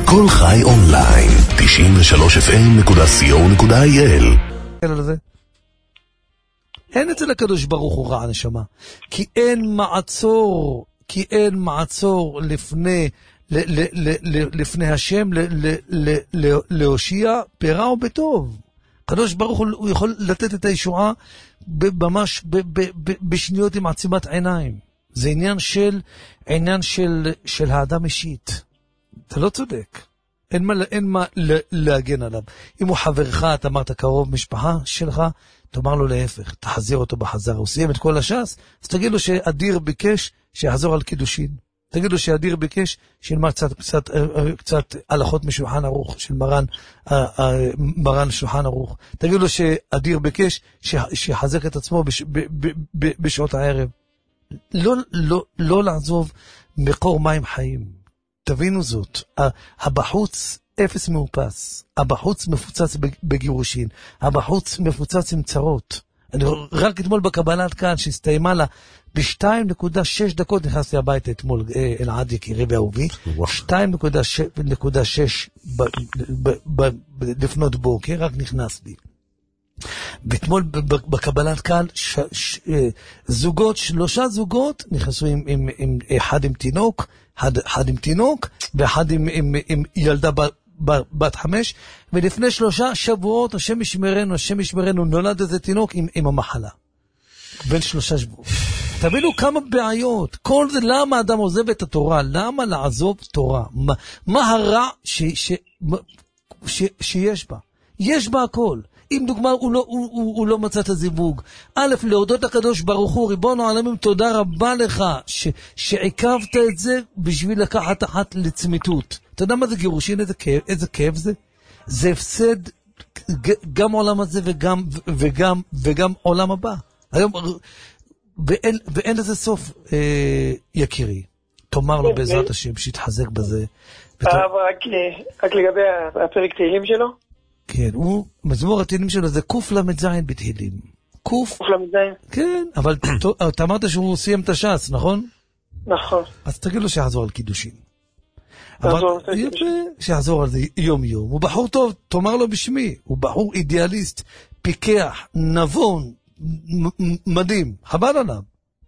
כל חי אונליין, 93fm.co.il. אין אצל הקדוש ברוך הוא רע נשמה, כי אין מעצור לפני השם להושיע פרע ובטוב. הקדוש ברוך הוא יכול לתת את הישועה ממש בשניות עם עצימת עיניים. זה עניין של האדם אישית. אתה לא צודק. אין מה להגן עליו. אם הוא חברך, אתה אמרת קרוב משפחה שלך, תאמר לו להפך, תחזיר אותו בחזרה. הוא סיים את כל הש"ס, אז תגיד לו שאדיר ביקש שיחזור על קידושין. תגיד לו שאדיר ביקש שילמד קצת הלכות משולחן ערוך, של מרן שולחן ערוך. תגיד לו שאדיר ביקש שיחזק את עצמו בשעות הערב. לא לעזוב מקור מים חיים. תבינו זאת, הבחוץ אפס מאופס, הבחוץ מפוצץ בגירושין, הבחוץ מפוצץ עם צרות. אני רק אתמול בקבלת כאן שהסתיימה לה ב-2.6 דקות נכנסתי הביתה אתמול, אלעד יקירי ואהובי, 2.6 לפנות בוקר, רק נכנס בי. ואתמול בקבלת קהל שלושה זוגות נכנסו אחד עם תינוק, אחד עם תינוק ואחד עם ילדה בת 5, ולפני 3 שבועות השם ישמרנו נולד איזה תינוק עם המחלה בין 3 שבועות. תבינו כמה בעיות. כל זה למה אדם עוזב את התורה, למה לעזוב תורה, מה הרע שיש בה, יש בה הכל. אם דוגמה הוא לא מצא את הזיווג, א', להודות לקדוש ברוך הוא, ריבונו עולמים, תודה רבה לך שעיכבת את זה בשביל לקחת אחת לצמיתות. אתה יודע מה זה גירושין? איזה כאב זה? זה הפסד גם עולם הזה וגם עולם הבא. היום, ואין לזה סוף, יקירי. תאמר לו בעזרת השם שיתחזק בזה. רק לגבי הפרק תהילים שלו? כן, מזמור התהילים שלו זה קוף למזין בתהילים. קוף למזין? כן, אבל אתה אמרת שהוא סיים את הש"ס, נכון? נכון. אז תגיד לו שיחזור על קידושין. אבל שיחזור על זה יום יום. הוא בחור טוב, תאמר לו בשמי. הוא בחור אידיאליסט, פיקח, נבון, מדהים. חבל עליו.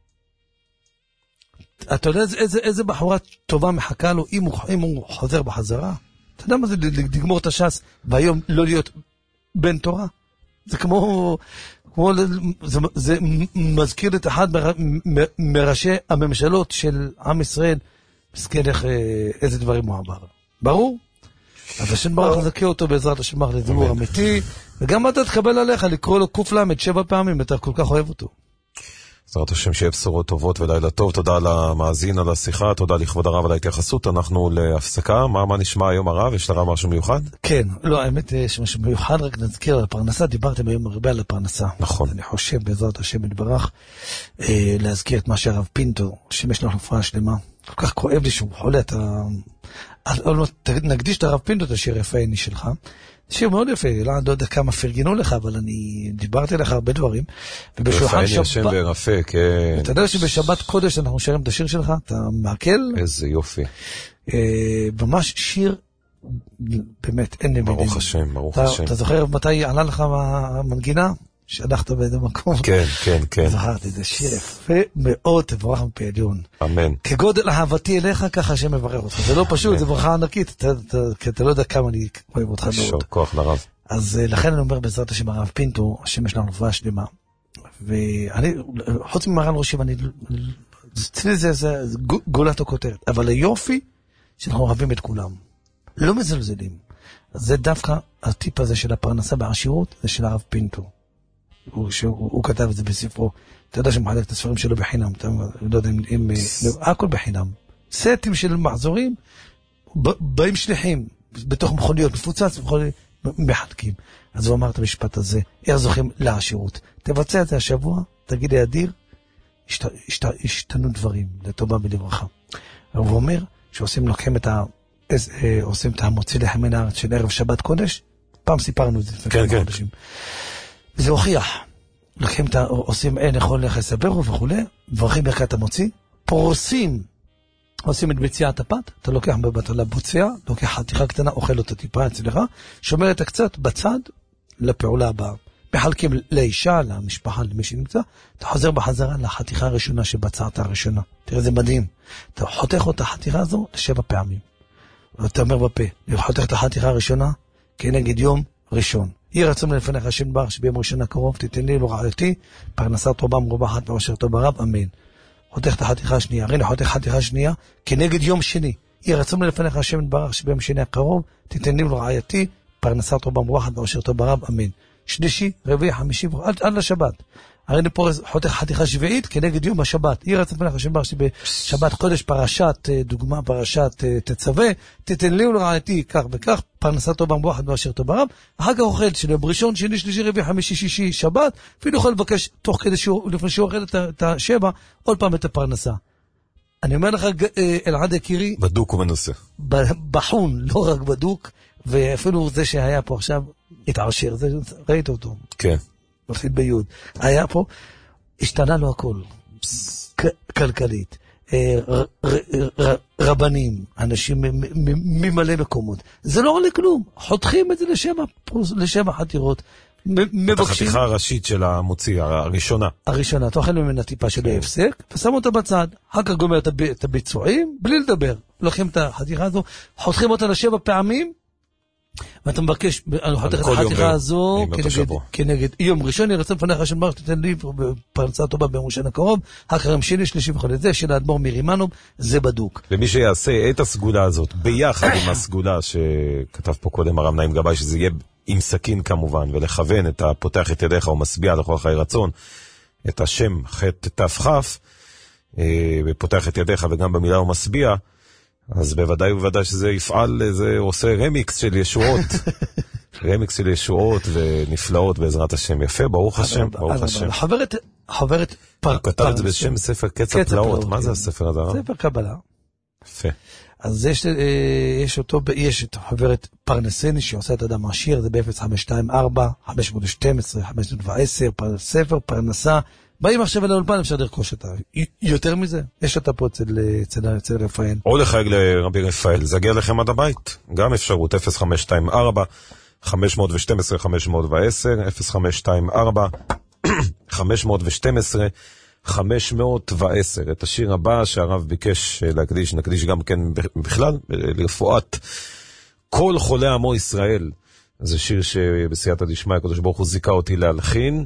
אתה יודע איזה בחורה טובה מחכה לו אם הוא חוזר בחזרה? אתה יודע מה זה לגמור את הש"ס והיום לא להיות בן תורה? זה כמו זה מזכיר את אחד מראשי הממשלות של עם ישראל, מסכן איזה דברים הוא עבר. ברור? אז השם ברוך חזקה אותו בעזרת השם ברוך לדיבור אמיתי, וגם אתה תקבל עליך לקרוא לו קוף למד 7 פעמים, אתה כל כך אוהב אותו. בעזרת השם שיהיה בשורות טובות ולילה טוב. תודה למאזין על השיחה, תודה לכבוד הרב על ההתייחסות. אנחנו להפסקה. מה נשמע היום הרב? יש לרב משהו מיוחד? כן, לא, האמת יש משהו מיוחד, רק נזכיר על הפרנסה. דיברתם היום הרבה על הפרנסה. נכון. אני חושב בעזרת השם יתברך להזכיר את מה שהרב פינטו, שימש לנו רפואה שלמה. כל כך כואב לי שהוא חולה. נקדיש את הרב פינטו את השיר יפה עיני שלך. שיר מאוד יפה, לא יודע כמה פרגנו לך, אבל אני דיברתי לך הרבה דברים. רפאי אני השם ורפא, כן. אתה יודע שבשבת קודש אנחנו שרים את השיר שלך, אתה מעכל? איזה יופי. ממש שיר, באמת, אין לי מילים. ברוך השם, ברוך השם. אתה זוכר מתי עלה לך המנגינה? שהלכת באיזה מקום? כן, כן, כן. זכרתי, זה שיר יפה מאוד, תבורך מפי עליון. אמן. כגודל אהבתי אליך, ככה השם מברך אותך. זה לא פשוט, זה ברכה ענקית, כי אתה לא יודע כמה אני אוהב אותך מאוד. שוב כוח לרב. אז לכן אני אומר בעזרת השם הרב פינטו, השם יש לנו רפואה שלמה. ואני, חוץ ממרן ראשים, אצלי זה גולת הכותרת. אבל היופי, שאנחנו אוהבים את כולם. לא מזלזלים. זה דווקא הטיפ הזה של הפרנסה בעשירות, זה של הרב פינטו. הוא כתב את זה בספרו. אתה יודע שמחלק את הספרים שלו בחינם, אתה לא יודע אם הכל בחינם. סטים של מחזורים באים שליחים בתוך מכוניות, מפוצץ מחלקים. אז הוא אמר את המשפט הזה, איך זוכים לעשירות? תבצע את זה השבוע, תגיד לי אדיר, השתנו דברים לטובה ולברכה. הוא אומר שעושים לוקחים עושים את המוציא לחם מן הארץ של ערב שבת קודש, פעם סיפרנו את זה לפני כמה חודשים. וזה הוכיח. לוקחים עושים אין יכול לך לסבר וכו', מברכים ברכת המוציא, פורסים עושים את ביציאת הפת, אתה לוקח בבטלה בוצע, לוקח חתיכה קטנה, אוכל אותה טיפה אצלך, שומר את הקצת בצד לפעולה הבאה. מחלקים לאישה, למשפחה, למי שנמצא, אתה חוזר בחזרה לחתיכה הראשונה שבצעת הראשונה. תראה, זה מדהים. אתה חותך אותה חתיכה הזו 7 פעמים. ואתה אומר בפה, אני חותך את החתיכה הראשונה כנגד יום ראשון. יהי רצון לפניך השם יתברך שביום ראשון הקרוב תיתן לי ולרעייתי פרנסה טובה מרווחת ואושר טוב ברב, אמן. חותך את החתיכה השנייה, הרי חותך חתיכה שנייה כנגד יום שני. יהי רצון לפניך השם יתברך שביום שני הקרוב תיתן לי ולרעייתי פרנסה טובה מרווחת ואושר טוב ברב, אמן. שלישי, רביעי, חמישי, עד לשבת. הרי אני פה חותך חתיכה שביעית כנגד יום השבת. יהי רצון לפניך השם יתברך שבשבת קודש פרשת, דוגמה פרשת תצווה, תתן לי ולרעייתי כך וכך, פרנסה טובה מרווחת ואושר טוב ברב. אחר כך אוכל שביום ראשון, שני, שלישי, רביעי, חמישי, שישי, שבת, אפילו יכול לבקש תוך כדי לפני שהוא אוכל את השבע, עוד פעם את הפרנסה. אני אומר לך, אלעד יקירי, בדוק ומנוסה. בחון, לא רק בדוק, ואפילו זה שהיה פה עכשיו התעשר, ראית אותו. כן. מפסיד ביוד. היה פה, השתנה לו הכל. כלכלית. רבנים, אנשים ממלא מקומות. זה לא עולה כלום. חותכים את זה לשבע חתירות. את החתיכה הראשית של המוציא, הראשונה. הראשונה, אתה אוכל ממנה טיפה של ההפסק, ושם אותה בצד. אחר כך גומר את הביצועים, בלי לדבר. לוקחים את החתיכה הזו, חותכים אותה 7 פעמים, ואתה מבקש, אני חותך את החתיכה הזו, כנגד יום ראשון, ירצה לפניך השם יתברך שתיתן לי פרנסה טובה ביום ראשון הקרוב, אחר כך שני, שלישי וכל את זה, של האדמו"ר מרימנוב, זה בדוק. למי שיעשה את הסגולה הזאת, ביחד עם הסגולה שכתב פה קודם הרב נעים גבאי, שזה יהיה עם סכין כמובן, ולכוון את הפותח את ידיך ומשביע לכל חי רצון, את השם ח' ת' כ', ופותח את ידיך וגם במילה ומשביע, אז בוודאי ובוודאי שזה יפעל, זה עושה רמיקס של ישועות, רמיקס של ישועות ונפלאות בעזרת השם. יפה, ברוך השם, ברוך השם. חוברת הוא כתב את זה בשם ספר קץ הפלאות, מה זה הספר הזה? ספר קבלה. יפה. אז יש את חוברת פרנסני שעושה את אדם עשיר, זה ב-0524, 512, 510, ספר פרנסה. באים עכשיו אל האולפן, אפשר לרכוש אותה. יותר מזה, יש אותה פה אצל רפאל. או לחייג לרבי רפאל, זה יגיע לכם עד הבית. גם אפשרות 0524, 512, 510, 0524, 512, 510. את השיר הבא שהרב ביקש להקדיש, נקדיש גם כן בכלל, לרפואת כל חולי עמו ישראל. זה שיר שבסייעתא דשמיא הקדוש ברוך הוא זיכה אותי להלחין,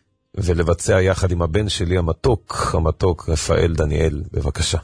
ולבצע יחד עם הבן שלי המתוק רפאל דניאל. בבקשה.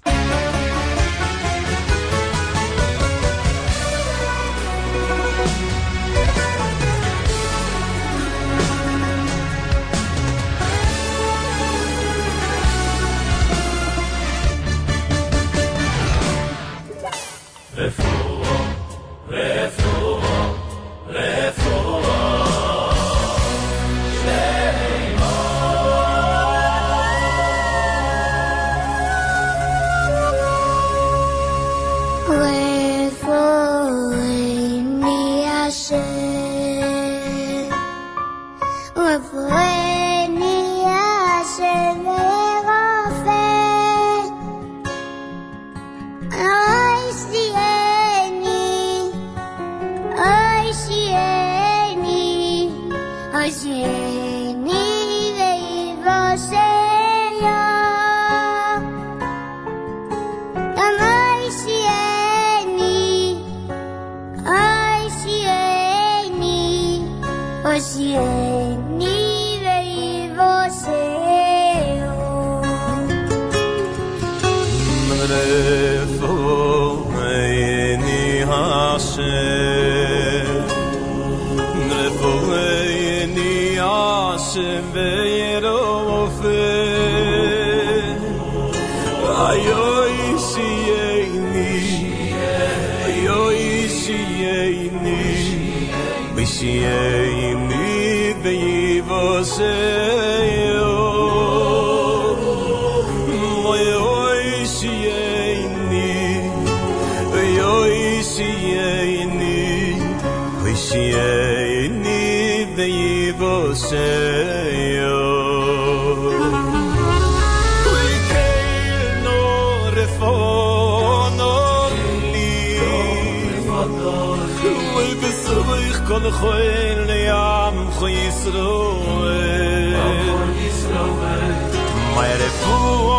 We can't know the phone. Oi besuch kol khoin le yam khoisroe Mai refuo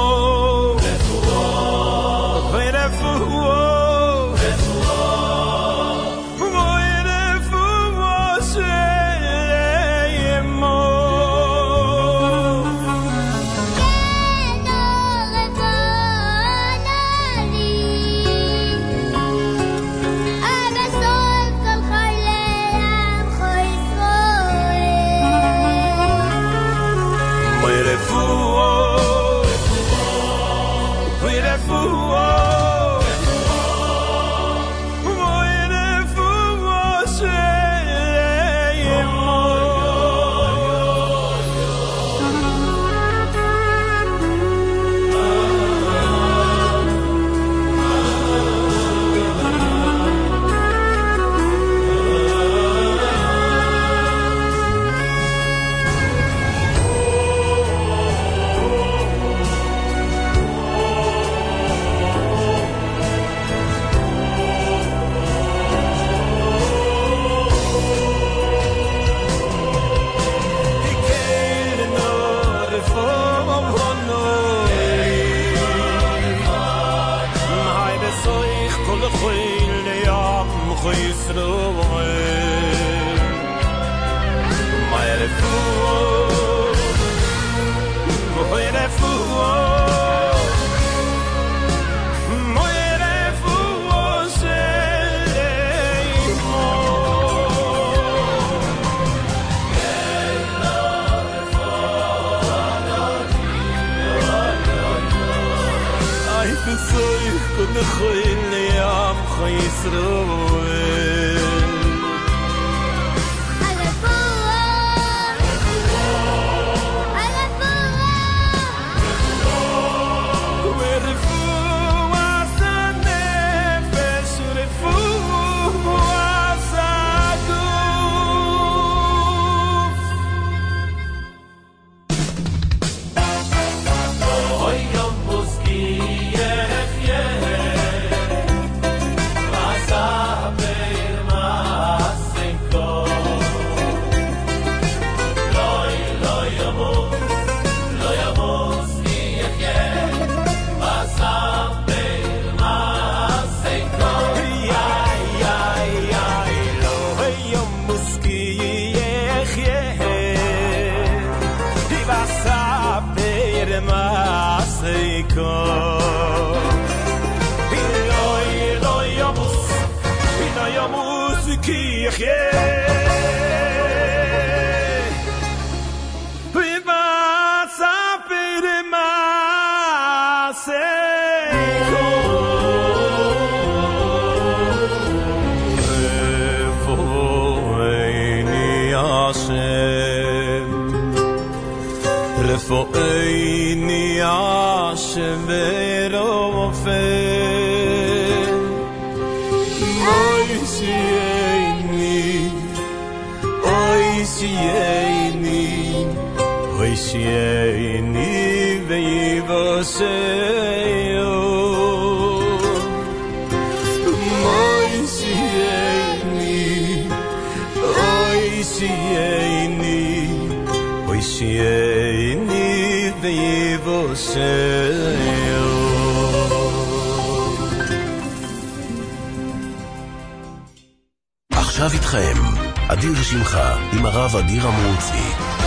עכשיו איתכם, אדיר שמחה עם הרב אדיר אמרוצי.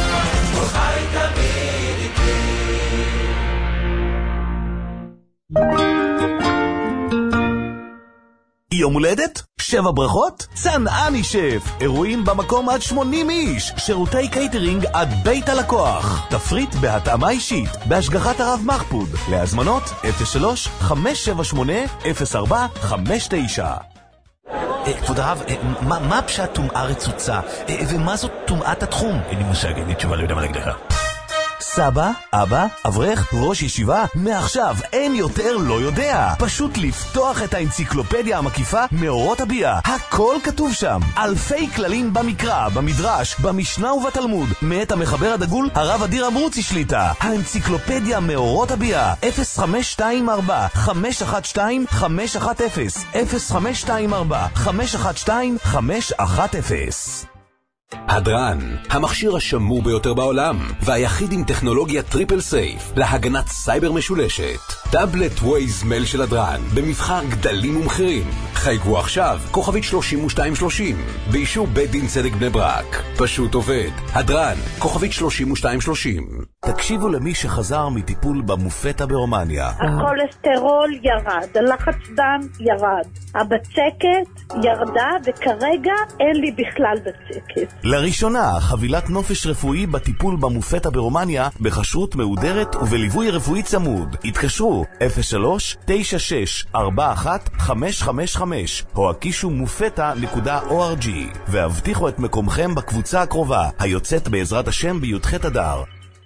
יום הולדת? 7 ברכות? צנעני שף. אירועים במקום עד 80 איש. שירותי קייטרינג עד בית הלקוח. תפריט בהתאמה אישית. בהשגחת הרב מחפוד. להזמנות 03-578-0459. כבוד הרב, מה פשט טומאה רצוצה? ומה זאת טומאת התחום? אין לי מושג, אין לי תשובה, לא יודע מה להגיד לך. סבא, אבא, אברך, ראש ישיבה, מעכשיו אין יותר לא יודע. פשוט לפתוח את האנציקלופדיה המקיפה מאורות הביאה. הכל כתוב שם. אלפי כללים במקרא, במדרש, במשנה ובתלמוד. מאת המחבר הדגול, הרב אדיר אמרוצי שליטה. האנציקלופדיה מאורות הביאה. 0524 512 510 0524 512 510. הדרן, המכשיר השמור ביותר בעולם והיחיד עם טכנולוגיה טריפל סייף להגנת סייבר משולשת. טאבלט ווייז מייל של הדרן במבחר גדלים ומחירים. חייגו עכשיו, כוכבית 3230 באישור בית דין צדק בני ברק. פשוט עובד. הדרן, כוכבית 3230. תקשיבו למי שחזר מטיפול במופטה ברומניה. הכולסטרול ירד, הלחץ דם ירד, הבצקת ירדה וכרגע אין לי בכלל בצקת. לראשונה, חבילת נופש רפואי בטיפול במופטה ברומניה בחשרות מהודרת ובליווי רפואי צמוד. התקשרו 03-9641-555 או הקישו מופטה.org והבטיחו את מקומכם בקבוצה הקרובה היוצאת בעזרת השם בי"ח אדר.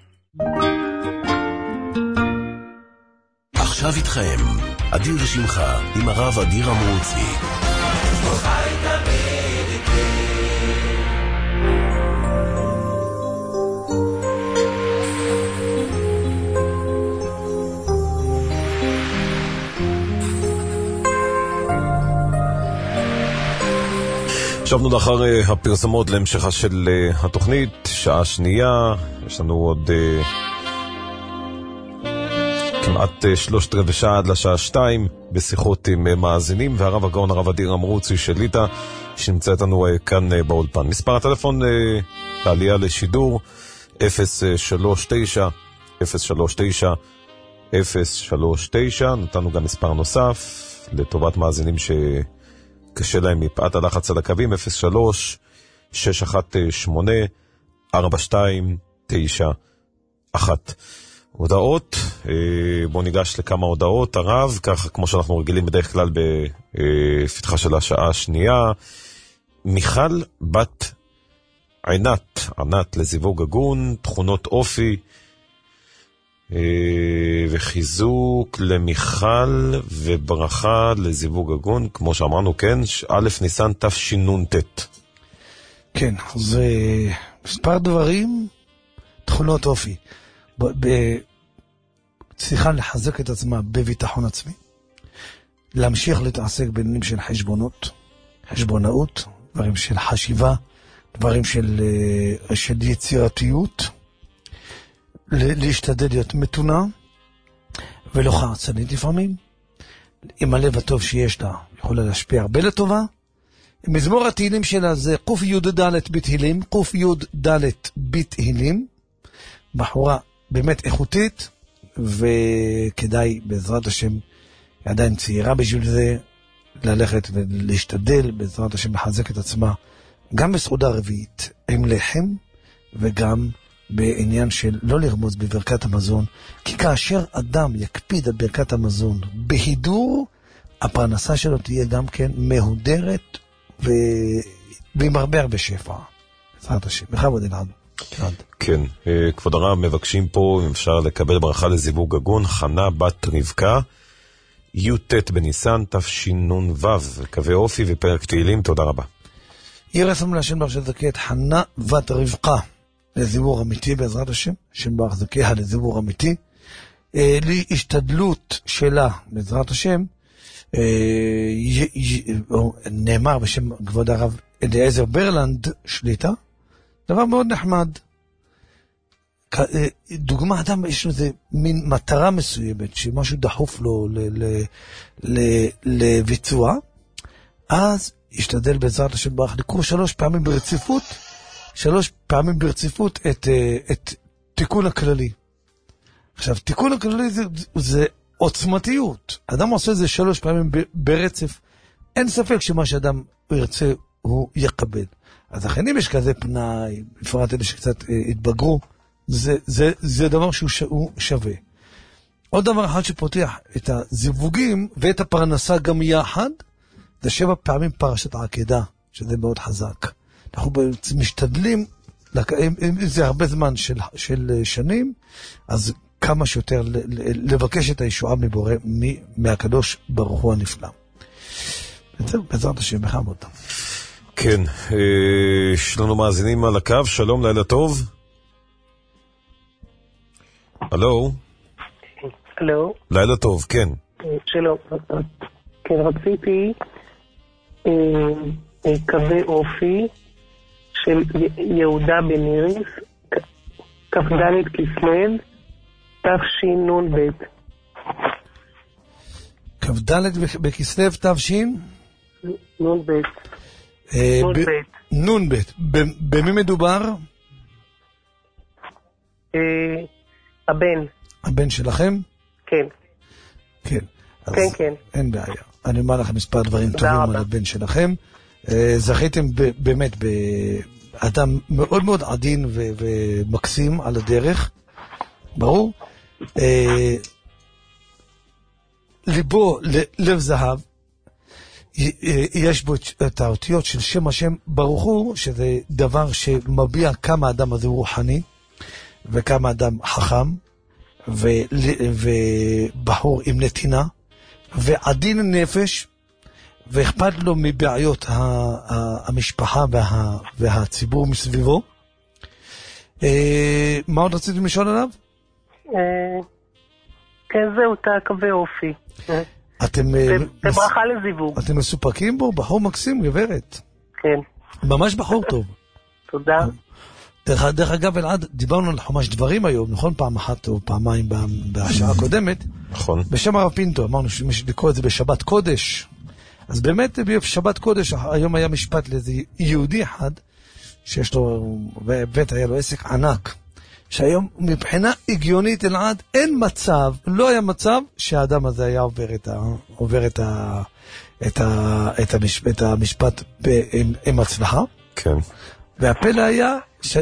עכשיו איתכם אדיר שמחה עם הרב אדיר אמרוצי. שבנו לאחר הפרסמות להמשכה של התוכנית, שעה שנייה, יש לנו עוד כמעט 3/4 שעה עד לשעה 2 בשיחות עם מאזינים, והרב הגאון הרב אדיר אמרוצי שליטה שנמצא איתנו כאן באולפן. מספר הטלפון לעלייה לשידור 039 נתנו גם מספר נוסף לטובת מאזינים שקשה להם מפאת הלחץ על הקווים, 03-618-4291. הודעות, בואו ניגש לכמה הודעות, הרב, ככה כמו שאנחנו רגילים בדרך כלל בפתחה של השעה השנייה. מיכל בת עינת לזיווג הגון, תכונות אופי, וחיזוק למיכל וברכה לזיווג הגון, כמו שאמרנו, כן, א' ניסן תשנ"ט. כן, אז מספר דברים, תכונות אופי. צריכה לחזק את עצמה בביטחון עצמי, להמשיך להתעסק בעניינים של חשבונאות, דברים של חשיבה, דברים של יצירתיות, להשתדל להיות מתונה ולא חרצנית לפעמים, עם הלב הטוב שיש לה יכולה להשפיע הרבה לטובה. מזמור התהילים שלה זה קי"ד בתהילים, קי"ד בתהילים, בחורה באמת איכותית, וכדאי בעזרת השם, עדיין צעירה בשביל זה, ללכת ולהשתדל בעזרת השם לחזק את עצמה, גם בסעודה רביעית עם לחם, וגם בעניין של לא לרמוז בברכת המזון, כי כאשר אדם יקפיד על ברכת המזון בהידור, הפרנסה שלו תהיה גם כן מהודרת ועם הרבה שפע. בעזרת השם, בכבוד אלעד. כן, כבוד הרב, מבקשים פה אם אפשר לקבל ברכה לזיווג הגון, חנה בת רבקה, י"ט בניסן תשנ"ו, קווי אופי ופרק תהילים. תודה רבה. יהי רצון להשם ברך שזכה את חנה בת רבקה לזיווג אמיתי בעזרת השם, השם ברך זכה לזיווג אמיתי, להשתדלות שלה בעזרת השם, נאמר בשם כבוד הרב אליעזר ברלנד שליטה, דבר מאוד נחמד. דוגמה, אדם יש לו איזה מין מטרה מסוימת, שמשהו דחוף לו לביצוע, אז ישתדל בעזרת השם ברך לקרוא 3 פעמים ברציפות את תיקון הכללי. עכשיו, תיקון הכללי זה עוצמתיות. אדם עושה את זה 3 פעמים ברצף, אין ספק שמה שאדם ירצה הוא יקבל. אז לכן אם יש כזה פנאי, בפרט אלה שקצת התבגרו, זה דבר שהוא שווה. עוד דבר אחד שפותח את הזיווגים ואת הפרנסה גם יחד, זה 7 פעמים פרשת העקדה, שזה מאוד חזק. אנחנו משתדלים אם זה הרבה זמן של שנים, אז כמה שיותר לבקש את הישועה מהקדוש ברוך הוא הנפלא. בעזרת השם, בחמוד. כן, יש לנו מאזינים על הקו, שלום, לילה טוב. הלו? הלו? לילה טוב, כן. שלום. כן, רציתי קווי אופי של יהודה בן איריס, כ"ד כסלו, תשנ"ב. כ"ד בכסלו תש"ן? נ"ב. נ"ב. במי מדובר? הבן. הבן שלכם? כן. כן. כן, כן. אין בעיה. אני אומר לכם מספר דברים טובים על הבן שלכם. זכיתם באמת באדם מאוד מאוד עדין ומקסים על הדרך. ברור? ליבו לב זהב. יש בו את האותיות של שם השם ברוך הוא, שזה דבר שמביע כמה האדם הזה רוחני, וכמה אדם חכם, ובחור עם נתינה, ועדין נפש, ואכפת לו מבעיות המשפחה והציבור מסביבו. מה עוד רציתם לשאול עליו? כן, זהו, תקווי אופי. וברכה לזיווג. אתם מסופקים בו? בחור מקסים, גברת. כן. ממש בחור טוב. תודה. דרך אגב, אלעד, דיברנו על חומש דברים היום, נכון? פעם אחת או פעמיים בשעה הקודמת. נכון. בשם הרב פינטו, אמרנו לקרוא את זה בשבת קודש. אז באמת בשבת קודש, היום היה משפט לאיזה יהודי אחד, שיש לו, ובית היה לו עסק ענק, שהיום מבחינה הגיונית אלעד, אין מצב, לא היה מצב שהאדם הזה היה עובר את המשפט עם הצלחה. כן. והפלא היה,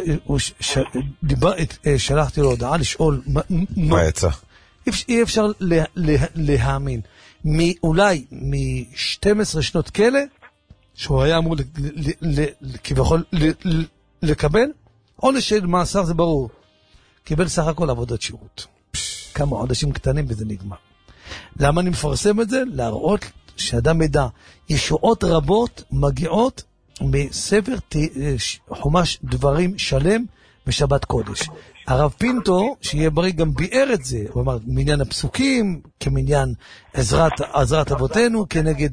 שלחתי לו הודעה לשאול, מה יצא? אי אפשר להאמין. אולי מ-12 שנות כלא, שהוא היה אמור כביכול לקבל, עונש של מאסר זה ברור. קיבל סך הכל עבודת שירות. כמה חודשים קטנים וזה נגמר. למה אני מפרסם את זה? להראות שאדם ידע, ישועות רבות מגיעות מספר חומש דברים שלם בשבת קודש. הרב פינטו, שיהיה בריא, גם ביאר את זה. הוא אמר, מניין הפסוקים, כמניין עזרת אבותינו, כנגד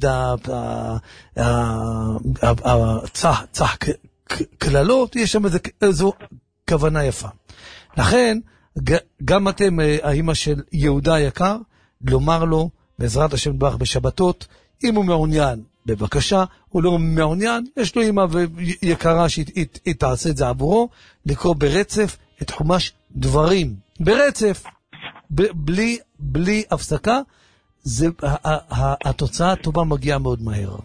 צח כללות, יש שם איזו כוונה יפה. לכן, גם אתם, האמא של יהודה היקר, לומר לו, בעזרת השם ברך בשבתות, אם הוא מעוניין, בבקשה, הוא לא מעוניין, יש לו אמא ויקרה שהיא תעשה את זה עבורו, לקרוא ברצף את חומש דברים. ברצף, בלי הפסקה, התוצאה הטובה מגיעה מאוד מהר.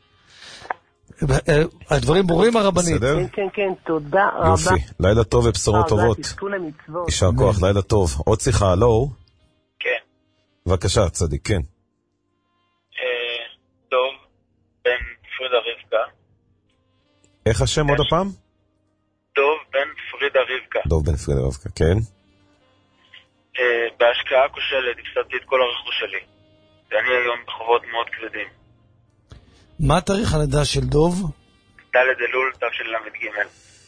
הדברים ברורים הרבנית. בסדר? כן, כן, תודה רבה. יופי, לילה טוב ובשורות טובות. יישר כוח, לילה טוב. עוד שיחה, הלו? כן. בבקשה, צדיק, כן. דוב בן פרידה רבקה. איך השם עוד הפעם? דוב בן פרידה רבקה. דוב בן פרידה רבקה, כן. בהשקעה כושלת הפסדתי את כל הרכוש שלי. ואני היום בחובות מאוד כבדים. מה התאריך הלידה של דוב? ד' אלול תשל"ג.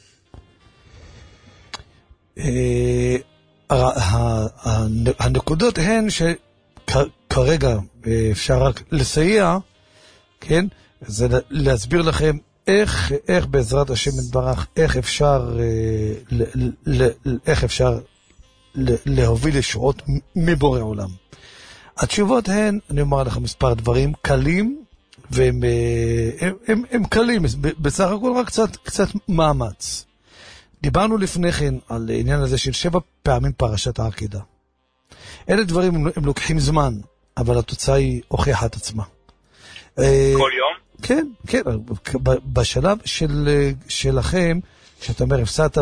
הנקודות הן שכרגע אפשר רק לסייע, כן? זה להסביר לכם איך בעזרת השם יתברך, איך אפשר להוביל ישועות מבורא עולם. התשובות הן, אני אומר לכם מספר דברים קלים, והם קלים, בסך הכל רק קצת מאמץ. דיברנו לפני כן על העניין הזה של 7 פעמים פרשת העקידה. אלה דברים הם לוקחים זמן, אבל התוצאה היא הוכיחה את עצמה. כל יום? כן, כן, בשלב שלכם, שאתה אומר, הפסדת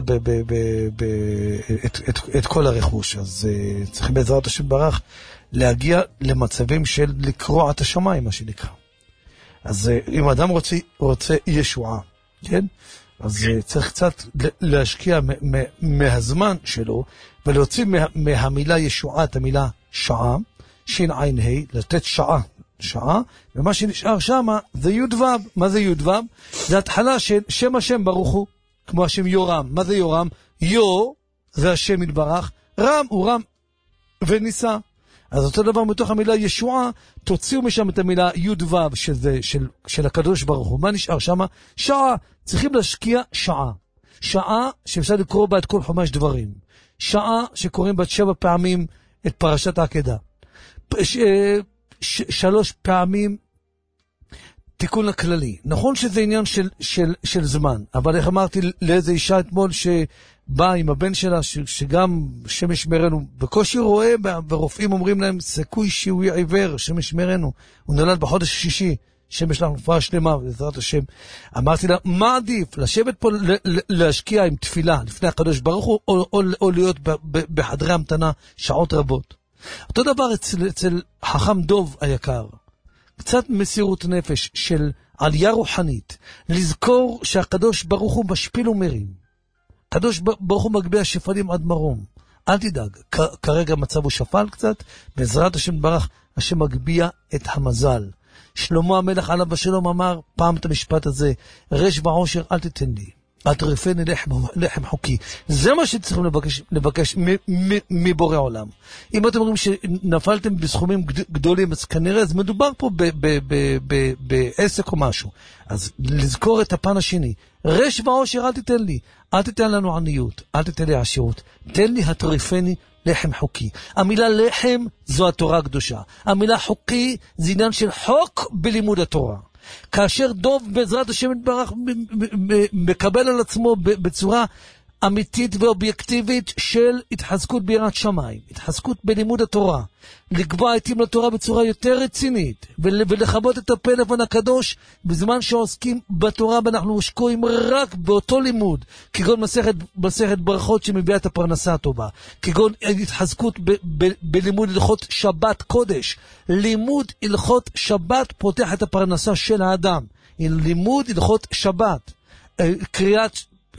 את כל הרכוש, אז צריכים בעזרת השם ברך להגיע למצבים של לקרוע את השמיים, מה שנקרא. אז אם אדם רוצה ישועה, כן? אז צריך קצת להשקיע מהזמן שלו, ולהוציא מהמילה ישועה את המילה שעה, שין עין ה', לתת שעה, ומה שנשאר שם זה י' ו'. מה זה י' ו'? זה התחלה של שם השם ברוך הוא, כמו השם יורם. מה זה יורם? יו זה השם יתברך, רם הוא רם וניסה. אז אותו דבר מתוך המילה ישועה, תוציאו משם את המילה י' ו' של הקדוש ברוך הוא. מה נשאר שם? שעה. צריכים להשקיע שעה שאפשר לקרוא בה את כל 5 דברים. שעה שקוראים בה 7 פעמים את פרשת העקדה. 3 פעמים תיקון הכללי. נכון שזה עניין של זמן, אבל איך אמרתי לאיזה אישה אתמול שבאה עם הבן שלה, שגם שמש מרנו, בקושי רואה, ורופאים אומרים להם, סיכוי שהוא עיוור, שמש מרנו. הוא נולד בחודש השישי, שמש לנו רפואה שלמה, בעזרת השם. אמרתי לה, מה עדיף? לשבת פה להשקיע עם תפילה לפני הקדוש ברוך הוא, או להיות בחדרי המתנה שעות רבות. אותו דבר אצל חכם דוב היקר. קצת מסירות נפש של עלייה רוחנית, לזכור שהקדוש ברוך הוא משפיל ומרים. הקדוש ברוך הוא מגביה שפלים עד מרום. אל תדאג, כרגע מצב הוא שפל קצת, בעזרת השם ברך, השם מגביה את המזל. שלמה המלך עליו השלום אמר פעם את המשפט הזה, רש ועושר אל תתן לי, אל תרפני לחם חוקי. זה מה שצריכים לבקש מבורא עולם. אם אתם אומרים שנפלתם בסכומים גדולים, אז כנראה אז מדובר פה בעסק או משהו. אז לזכור את הפן השני, רש ועושר אל תתן לי, אל תתן לנו עניות, אל תתן לי עשירות, תן לי התרפני לחם חוקי. המילה לחם זו התורה הקדושה. המילה חוקי זה עניין של חוק בלימוד התורה. כאשר דוב בעזרת השם יתברך מקבל על עצמו בצורה אמיתית ואובייקטיבית של התחזקות ביראת שמיים, התחזקות בלימוד התורה, לקבוע עתים לתורה בצורה יותר רצינית, ולחבות את הפלאפון הקדוש בזמן שעוסקים בתורה, ואנחנו שקועים רק באותו לימוד, כגון מסכת ברכות שמביאה את הפרנסה הטובה, כגון התחזקות בלימוד הלכות שבת קודש. לימוד הלכות שבת פותח את הפרנסה של האדם. לימוד הלכות שבת, קריאת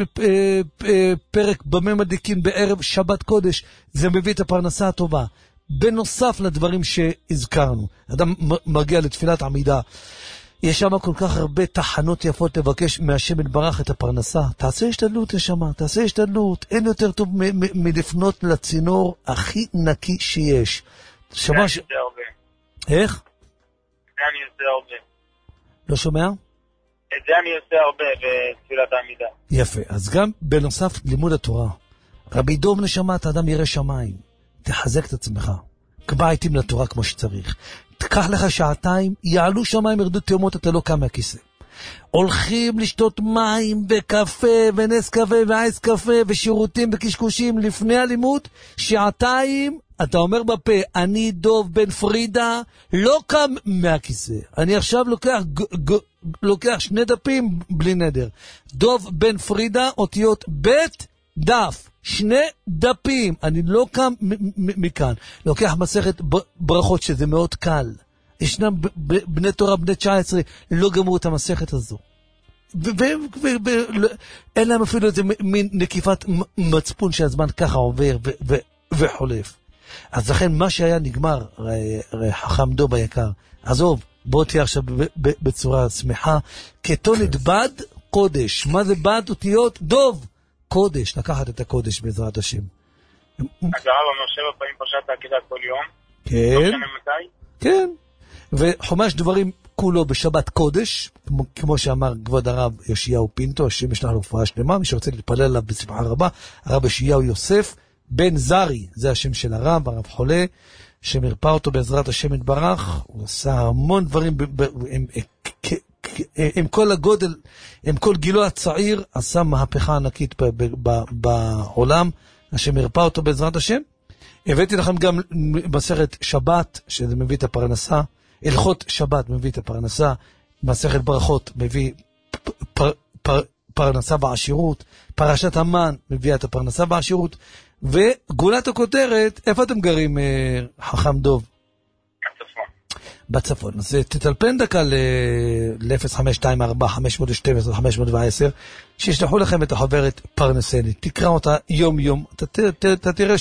פרק במה מדליקים בערב שבת קודש, זה מביא את הפרנסה הטובה. בנוסף לדברים שהזכרנו, אדם מגיע לתפילת עמידה, יש שם כל כך הרבה תחנות יפות לבקש מהשם יתברך את הפרנסה. תעשה השתדלות נשמה, תעשה השתדלות. אין יותר טוב מלפנות לצינור הכי נקי שיש. שמע ש... איך? זה אני עושה הרבה. לא שומע? את זה אני עושה הרבה בתפילת העמידה. יפה, אז גם בנוסף לימוד התורה, רבי דוב נשמה, אתה אדם ירא שמיים, תחזק את עצמך, קבע עתים לתורה כמו שצריך, תקח לך 2 שעתיים, יעלו שמיים ירדו תאומות, אתה לא קם מהכיסא. הולכים לשתות מים וקפה ונס קפה ואייס קפה ושירותים וקשקושים לפני הלימוד, 2 שעתיים, אתה אומר בפה, אני דוב בן פרידה, לא קם מהכיסא. אני עכשיו לוקח 2 דפים בלי נדר. דוב בן פרידה, אותיות בית דף, 2 דפים. אני לא קם מכאן. לוקח מסכת ברכות שזה מאוד קל. ישנם בני תורה, בני 19, לא גמרו את המסכת הזו. אין להם אפילו איזה מין נקיפת מצפון שהזמן ככה עובר וחולף. אז לכן מה שהיה נגמר, חכם דוב היקר, עזוב, בוא תהיה עכשיו בצורה שמחה, כתו נדבד קודש. מה זה בד אותיות? דוב, קודש, לקחת את הקודש בעזרת השם. הגרב אומר 7 פעמים פרשת העקדה כל יום. כן. לא משנה מתי? כן. וחומש דברים כולו בשבת קודש, כמו שאמר כבוד הרב יאשיהו פינטו, השם ישלח לו רפואה שלמה, מי שרוצה להתפלל עליו בשמחה רבה, הרב יאשיהו יוסף בן זרי, זה השם של הרב חולה, שמרפא אותו בעזרת השם יתברך. הוא עשה המון דברים עם כל הגודל, עם כל גילו הצעיר, עשה מהפכה ענקית בעולם, השם מרפא אותו בעזרת השם. הבאתי לכם גם מסכת שבת, שזה מביא את הפרנסה, הלכות שבת מביא את הפרנסה, מסכת ברכות מביא פרנסה בעשירות, פרשת המן מביאה את הפרנסה בעשירות, וגולת הכותרת, איפה אתם גרים, חכם דוב? בצפון. בצפון. אז תטלפן דקה ל-0524-512-510, שישלחו לכם את החוברת פרנסני. תקרא אותה יום יום. אתה תראה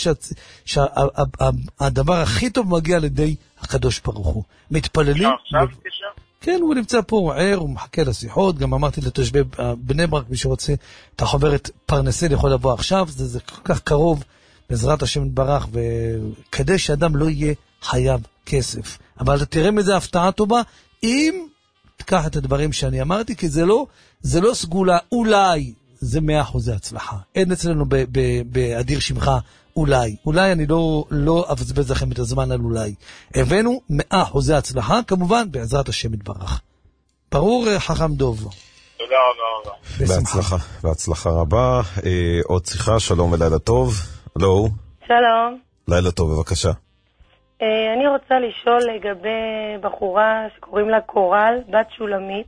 שהדבר הכי טוב מגיע לידי הקדוש ברוך הוא. מתפללים. כן, הוא נמצא פה, הוא ער, הוא מחכה לשיחות. גם אמרתי לתושבי בני ברק, מי שרוצה את החוברת פרנסני יכול לבוא עכשיו. זה כל כך קרוב, בעזרת השם יתברך, וכדי שאדם לא יהיה חייב כסף. אבל תראה מזה הפתעה טובה, אם תקח את הדברים שאני אמרתי, כי זה לא סגולה, אולי זה 100% הצלחה. אין אצלנו באדיר שמך אולי אני לא אבזבז לכם את הזמן על אולי. הבאנו 100% הצלחה, כמובן בעזרת השם יתברך. ברור חכם דוב. תודה רבה. בהצלחה, בהצלחה רבה. עוד שיחה, שלום ולילה טוב. הלו. שלום. לילה טוב, בבקשה. אני רוצה לשאול לגבי בחורה שקוראים לה קורל, בת שולמית.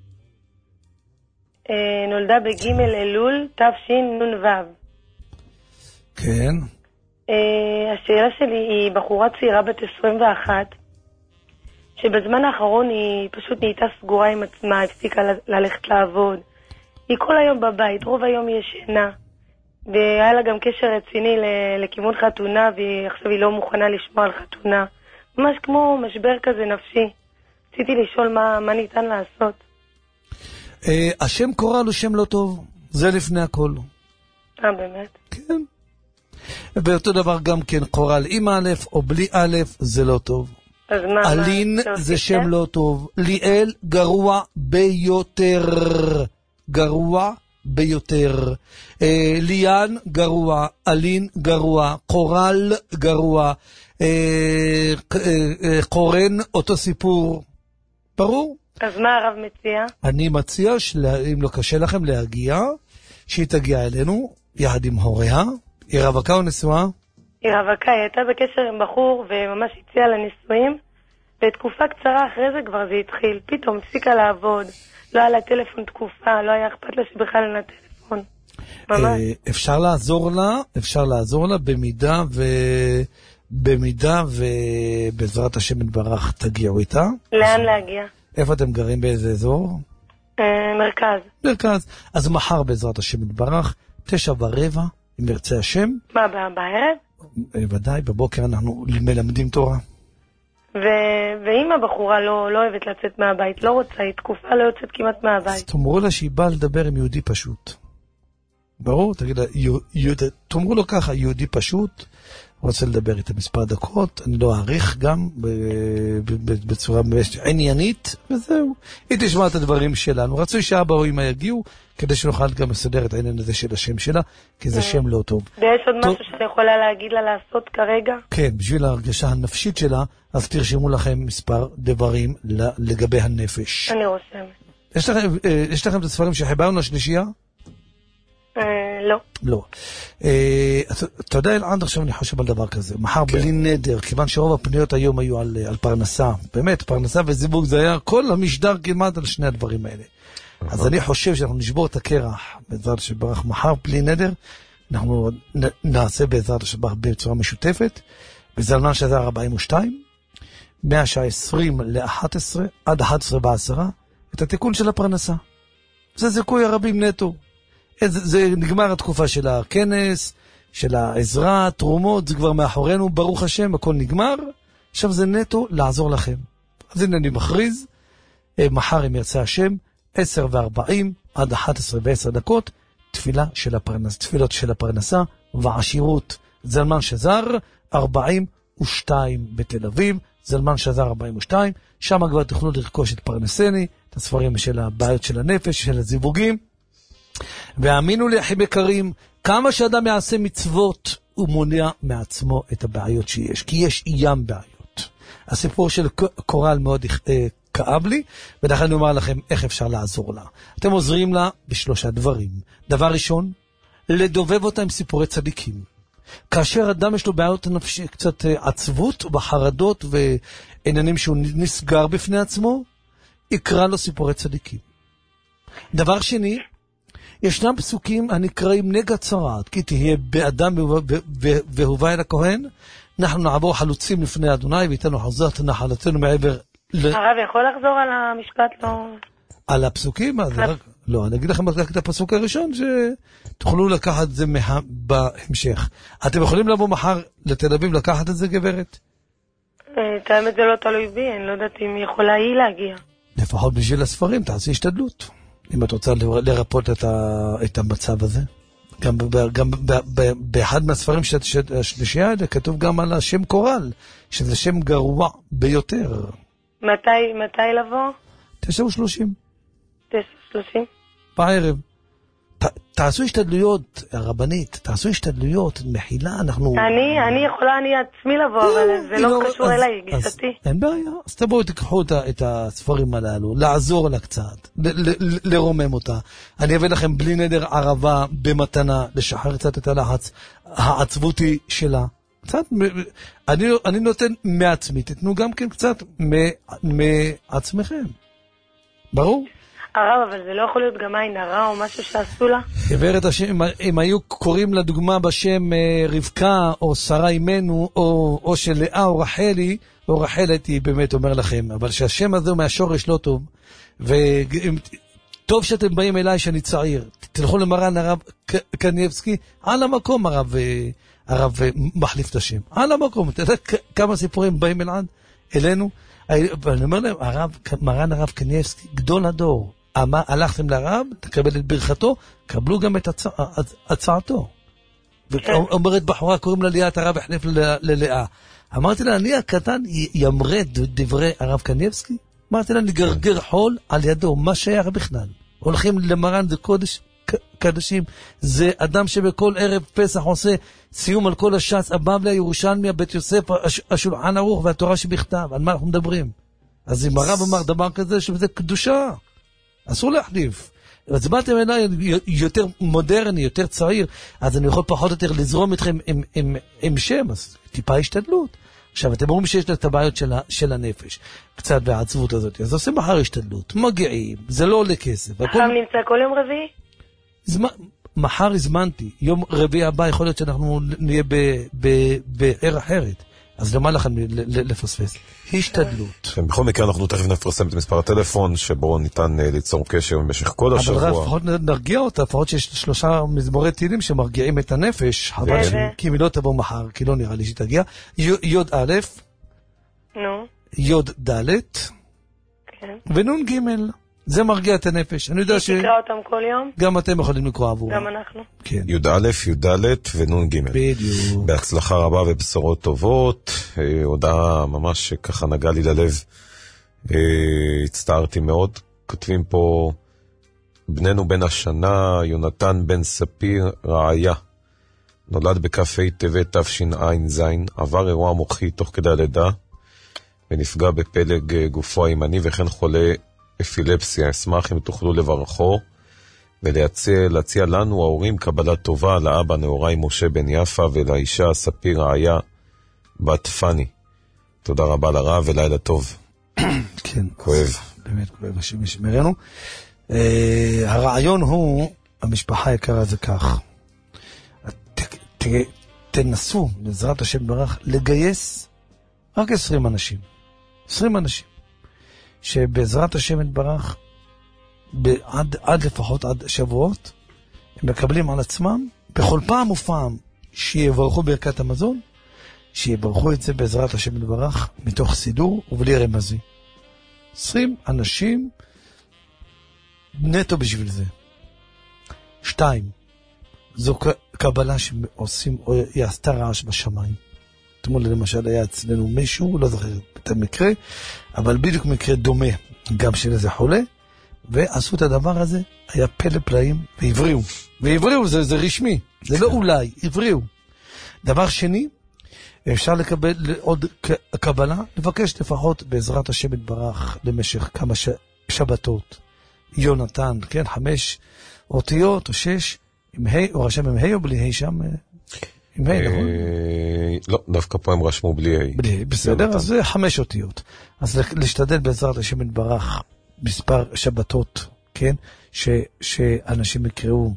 נולדה בג' אלול תשנ"ו. כן. השאלה שלי היא בחורה צעירה בת 21, שבזמן האחרון היא פשוט נהייתה סגורה עם עצמה, הפסיקה ללכת לעבוד. היא כל היום בבית, רוב היום היא ישנה. והיה לה גם קשר רציני לכיוון חתונה, ועכשיו היא לא מוכנה לשמוע על חתונה. ממש כמו משבר כזה נפשי. רציתי לשאול מה ניתן לעשות. השם קורל הוא שם לא טוב, זה לפני הכל. באמת? כן. ואותו דבר גם כן, קורל עם א' או בלי א', זה לא טוב. אז מה? אלין זה שם לא טוב. ליאל גרוע ביותר. גרוע ביותר. ליאן גרוע, אלין גרוע, קורל גרוע, קורן אותו סיפור. ברור? אז מה הרב מציע? אני מציע שאם לא קשה לכם להגיע, שהיא תגיע אלינו יחד עם הוריה. היא רווקה או נשואה? היא רווקה, היא הייתה בקשר עם בחור וממש הציעה לנישואים, ותקופה קצרה אחרי זה כבר זה התחיל. פתאום הפסיקה לעבוד. לא היה לה טלפון תקופה, לא היה אכפת לה שבכלל אין לה טלפון. ממש. אפשר לעזור לה במידה ובעזרת השם יתברך תגיעו איתה. לאן להגיע? איפה אתם גרים, באיזה אזור? מרכז. אז מחר בעזרת השם יתברך, 9:15, אם ירצה השם. מה, בערב? ודאי, בבוקר אנחנו מלמדים תורה. ואם הבחורה לא אוהבת לצאת מהבית, לא רוצה, היא תקופה לא יוצאת כמעט מהבית. אז תאמרו לה שהיא באה לדבר עם יהודי פשוט. ברור, תגיד לה, תאמרו לו ככה, יהודי פשוט, רוצה לדבר איתה מספר דקות, אני לא אעריך גם בצורה עניינית, וזהו. היא תשמע את הדברים שלנו. רצוי שאבא או אמא יגיעו, כדי שנוכל גם לסדר את העניין הזה של השם שלה, כי זה שם לא טוב. ויש עוד משהו שאני יכולה להגיד לה לעשות כרגע? כן, בשביל ההרגשה הנפשית שלה, אז תרשמו לכם מספר דברים לגבי הנפש. אני רושמת. יש לכם את הספרים שחיברנו השלישייה? לא. אתה יודע, עד עכשיו אני חושב על דבר כזה. מחר בלי נדר, כיוון שרוב הפניות היום היו על פרנסה. באמת, פרנסה וזיווג זה היה כל המשדר כמעט על שני הדברים האלה. אז אני חושב שאנחנו נשבור את הקרח בעזרת שברך מחר בלי נדר. אנחנו נעשה בעזרת שברך בצורה משותפת. בזמן שזה 42, מהשעה 20 ל-11 עד 11:10, את התיקון של הפרנסה. זה זיכוי הרבים נטו. זה נגמר התקופה של הכנס, של העזרה, תרומות, זה כבר מאחורינו, ברוך השם, הכל נגמר. עכשיו זה נטו לעזור לכם. אז הנה אני מכריז, מחר אם ירצה השם, 10:40 עד 11:10, תפילות של הפרנסה ועשירות. זלמן שזר 42 בתל אביב, זלמן שזר 42, שם כבר תוכלו לרכוש את פרנסני, את הספרים של הבעיות של הנפש, של הזיווגים. והאמינו לי אחים יקרים, כמה שאדם יעשה מצוות, הוא מונע מעצמו את הבעיות שיש, כי יש ים בעיות. הסיפור של קורל מאוד כאב לי, ולכן אני אומר לכם איך אפשר לעזור לה. אתם עוזרים לה בשלושה דברים. דבר ראשון, לדובב אותה עם סיפורי צדיקים. כאשר אדם יש לו בעיות נפשי, קצת עצבות וחרדות ועניינים שהוא נסגר בפני עצמו, יקרא לו סיפורי צדיקים. דבר שני, ישנם פסוקים הנקראים נגע צרעת, כי תהיה באדם והובא אל הכהן, אנחנו נעבור חלוצים לפני אדוני, ואיתנו חזרת נחלתנו מעבר הרב יכול לחזור על המשפט לא... על הפסוקים? לא, אני אגיד לכם רק את הפסוק הראשון, שתוכלו לקחת את זה בהמשך. אתם יכולים לבוא מחר לתל אביב לקחת את זה, גברת? את האמת זה לא תלוי בי, אני לא יודעת אם יכולה היא להגיע. לפחות בשביל הספרים, תעשי השתדלות. אם את רוצה לרפות את המצב הזה. גם באחד מהספרים השלישייה האלה כתוב גם על השם קורל, שזה שם גרוע ביותר. מתי לבוא? 9:30. 9:30? בערב. תעשו השתדלויות, הרבנית, תעשו השתדלויות, מחילה, אנחנו... אני יכולה, אני עצמי לבוא, אבל זה לא קשור אליי, גיסתי. אין בעיה, אז תבואו תיקחו את הספרים הללו, לעזור לה קצת, לרומם אותה. אני אביא לכם בלי נדר ערבה במתנה, לשחרר קצת את הלחץ, העצבות היא שלה. קצת, אני נותן מעצמי, תתנו גם כן קצת מעצמכם. ברור? הרב, אבל זה לא יכול להיות גם עין הרע או משהו שעשו לה? גברת, אם היו קוראים לדוגמה בשם רבקה או שרה אימנו או של לאה או רחלי, או רחל הייתי באמת אומר לכם, אבל שהשם הזה הוא מהשורש לא טוב, וטוב שאתם באים אליי שאני צעיר, תלכו למרן הרב קניבסקי, על המקום הרב מחליף את השם, על המקום, אתה יודע כמה סיפורים באים אלינו, ואני אומר להם, מרן הרב קניבסקי, גדול הדור, הלכתם לרב, תקבל את ברכתו, קבלו גם את הצעתו. ואומרת בחורה, קוראים לה ליאת, הרב החליף ללאה. אמרתי לה, אני הקטן ימרד דברי הרב קניבסקי? אמרתי לה, לגרגר חול על ידו, מה שייך בכלל? הולכים למרן, זה קודש קדשים, זה אדם שבכל ערב פסח עושה סיום על כל הש"ס, הבבלי, הירושלמי, בית יוסף, השולחן ערוך והתורה שבכתב, על מה אנחנו מדברים? אז אם הרב אמר דבר כזה, שזה קדושה, אסור להחליף. אז באתם אליי יותר מודרני, יותר צעיר, אז אני יכול פחות או יותר לזרום איתכם עם שם, אז טיפה השתדלות. עכשיו, אתם אומרים שיש לה את הבעיות של הנפש, קצת בעצבות הזאת, אז עושים מחר השתדלות, מגיעים, זה לא עולה כסף. עכשיו נמצא כל יום רביעי? מחר הזמנתי, יום רביעי הבא יכול להיות שאנחנו נהיה בעיר אחרת, אז למה לכם לפספס? השתדלות. בכל מקרה אנחנו תכף נפרסם את מספר הטלפון שבו ניתן ליצור קשר במשך כל השבוע. אבל לפחות נרגיע אותה, לפחות שיש 3 מזמורי תהילים שמרגיעים את הנפש, כי אם היא לא תבוא מחר, כי לא נראה לי שהיא תגיע. יוד א', יוד ד', ונון ג'. זה מרגיע את הנפש. אני יודע תקרא אותם כל יום? גם אתם יכולים לקרוא עבור. גם אנחנו. כן. י"א, י"ד ונון ג'. בדיוק. בהצלחה רבה ובשורות טובות. הודעה ממש ככה נגע לי ללב. הצטערתי מאוד. כותבים פה, בננו בן השנה, יונתן בן ספיר רעיה. נולד בכ"ה טבת תשע"ז. עבר אירוע מוחי תוך כדי הלידה. ונפגע בפלג גופו הימני וכן חולה אפילפסיה. אשמח אם תוכלו לברכו ולהציע לנו ההורים קבלה טובה לאבא נאורי משה בן יפה ולאישה ספיר רעיה בת פני. תודה רבה לרב ולילה טוב. כן, כואב. באמת כואב, השם ישמרנו. הרעיון הוא, המשפחה היקרה זה כך, תנסו בעזרת השם ברך לגייס רק 20 אנשים. 20 אנשים. שבעזרת השם יתברך, עד לפחות עד שבועות, הם מקבלים על עצמם, בכל פעם ופעם, שיברכו ברכת המזון, שיברכו את זה בעזרת השם יתברך, מתוך סידור ובלי רמזי. 20 אנשים נטו בשביל זה. 2, זו קבלה שעושים, או היא עשתה רעש בשמיים. אתמול למשל היה אצלנו מישהו, לא זוכר את המקרה, אבל בדיוק מקרה דומה, גם של איזה חולה, ועשו את הדבר הזה, היה פלא פלאים, והבריאו, זה רשמי, זה לא אולי, הבריאו. דבר שני, אפשר לקבל עוד קבלה, לבקש לפחות בעזרת השם יתברך, למשך כמה שבתות, יונתן, כן, 5 אותיות או 6, עם ה' או רשם עם ה' או בלי ה' שם, עם ה' נכון? לא, דווקא פה הם רשמו בלי ה'. בלי ה', בסדר, אז זה 5 אותיות. אז להשתדל בעזרת השם יתברך, מספר שבתות, כן, שאנשים יקראו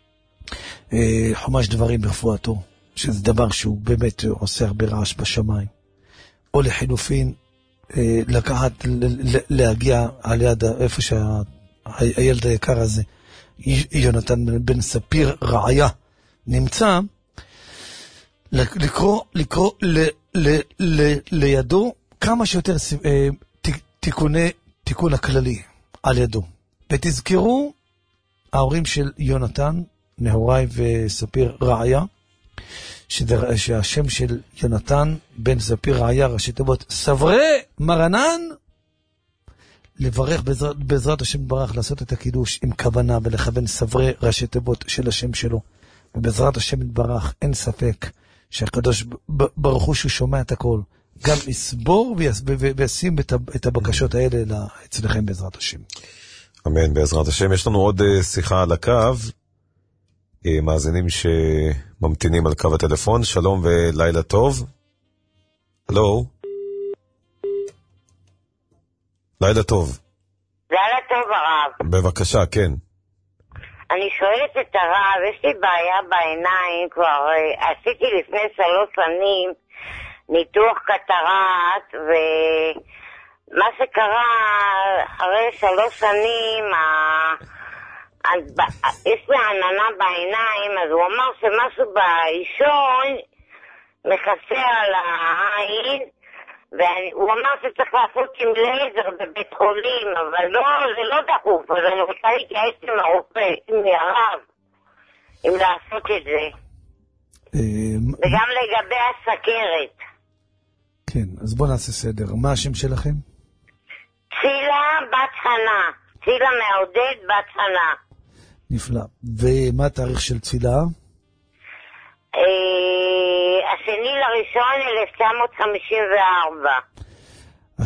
חומש דברים ברפואתו, שזה דבר שהוא באמת עושה הרבה רעש בשמיים. או לחילופין, לקחת, להגיע על יד איפה שהילד היקר הזה, יונתן בן ספיר רעיה, נמצא, לקרוא לידו כמה שיותר תיקון הכללי על ידו. ותזכרו, ההורים של יונתן, נהוראי וספיר רעיה, שהשם של יונתן בן ספיר רעיה, ראשי תיבות סברי מרנן, לברך בעזרת השם יתברך, לעשות את הקידוש עם כוונה ולכוון סברי ראשי תיבות של השם שלו, ובעזרת השם יתברך אין ספק שהקדוש ברוך הוא שהוא שומע את הכל, גם יסבור וישים את הבקשות האלה אצלכם בעזרת השם. אמן, בעזרת השם. יש לנו עוד שיחה על הקו, מאזינים שממתינים על קו הטלפון. שלום ולילה טוב. הלו. לילה טוב. לילה טוב הרב. בבקשה, כן. אני שואלת את הרב, יש לי בעיה בעיניים, כבר עשיתי לפני 3 שנים ניתוח קטרקט, ומה שקרה אחרי 3 שנים, יש לי עננה בעיניים, אז הוא אמר שמשהו באישון מכסה על העין, והוא אמר שצריך לעשות עם לייזר בבית חולים, אבל לא, זה לא דחוף, אז אני רוצה להתייעץ עם הרופא, עם הרב, אם לעשות את זה. וגם לגבי הסכרת. כן, אז בוא נעשה סדר. מה השם שלכם? צילה בת חנה. צילה מעודד בת חנה. נפלא. ומה התאריך של צילה? 2/1/1954.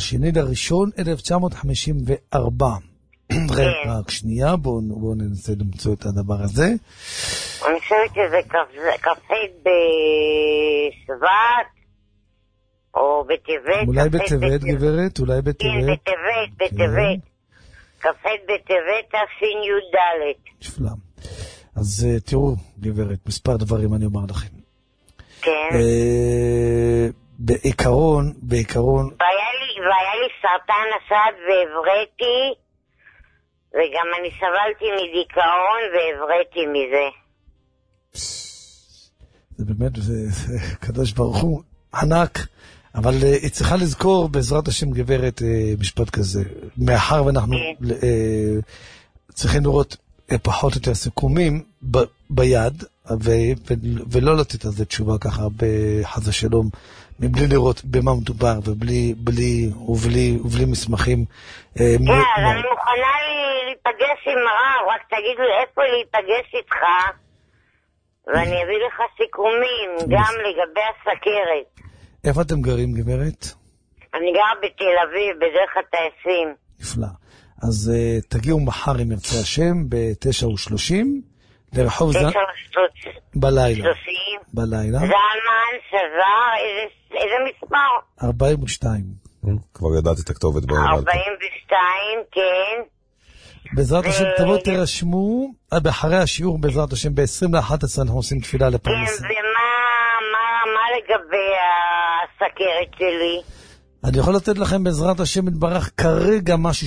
2/1/1954. רגע, רק שנייה, בואו ננסה למצוא את הדבר הזה. אני חושבת שזה כ"ח בשבט, או בטבת. אולי בטבת, גברת? אולי בטבת? כן, בטבת. כ"ח בטבת תשי"ד. נפלא. אז תראו, גברת, מספר דברים אני אומר לכם. כן. בעיקרון... והיה לי סרטן השד והבראתי, וגם אני סבלתי מדיכאון והבראתי מזה. זה באמת, קדוש ברוך הוא ענק, אבל היא צריכה לזכור בעזרת השם גברת משפט כזה, מאחר ואנחנו צריכים לראות פחות או יותר סיכומים ביד, ולא לתת על זה תשובה ככה בחזה שלום, מבלי לראות במה מדובר, ובלי מסמכים. כן, אז אני מוכנה להיפגש עם הרב, רק תגידו איפה להיפגש איתך, ואני אביא לך סיכומים, גם לגבי הסכרת. איפה אתם גרים, גברת? אני גר בתל אביב, בדרך הטייסים. נפלא. אז תגיעו מחר עם ירצה השם ב-9:30 לרחוב זן... בלילה. בלילה. זלמן, שזר, איזה מספר? 42. כבר ידעתי את הכתובת. 42, כן. בעזרת השם תבוא תרשמו, אחרי השיעור בעזרת השם ב-20:11 אנחנו עושים תפילה לפרנסה. כן, ומה לגבי הסכרת שלי? אני יכול לתת לכם בעזרת השם יתברך כרגע משהו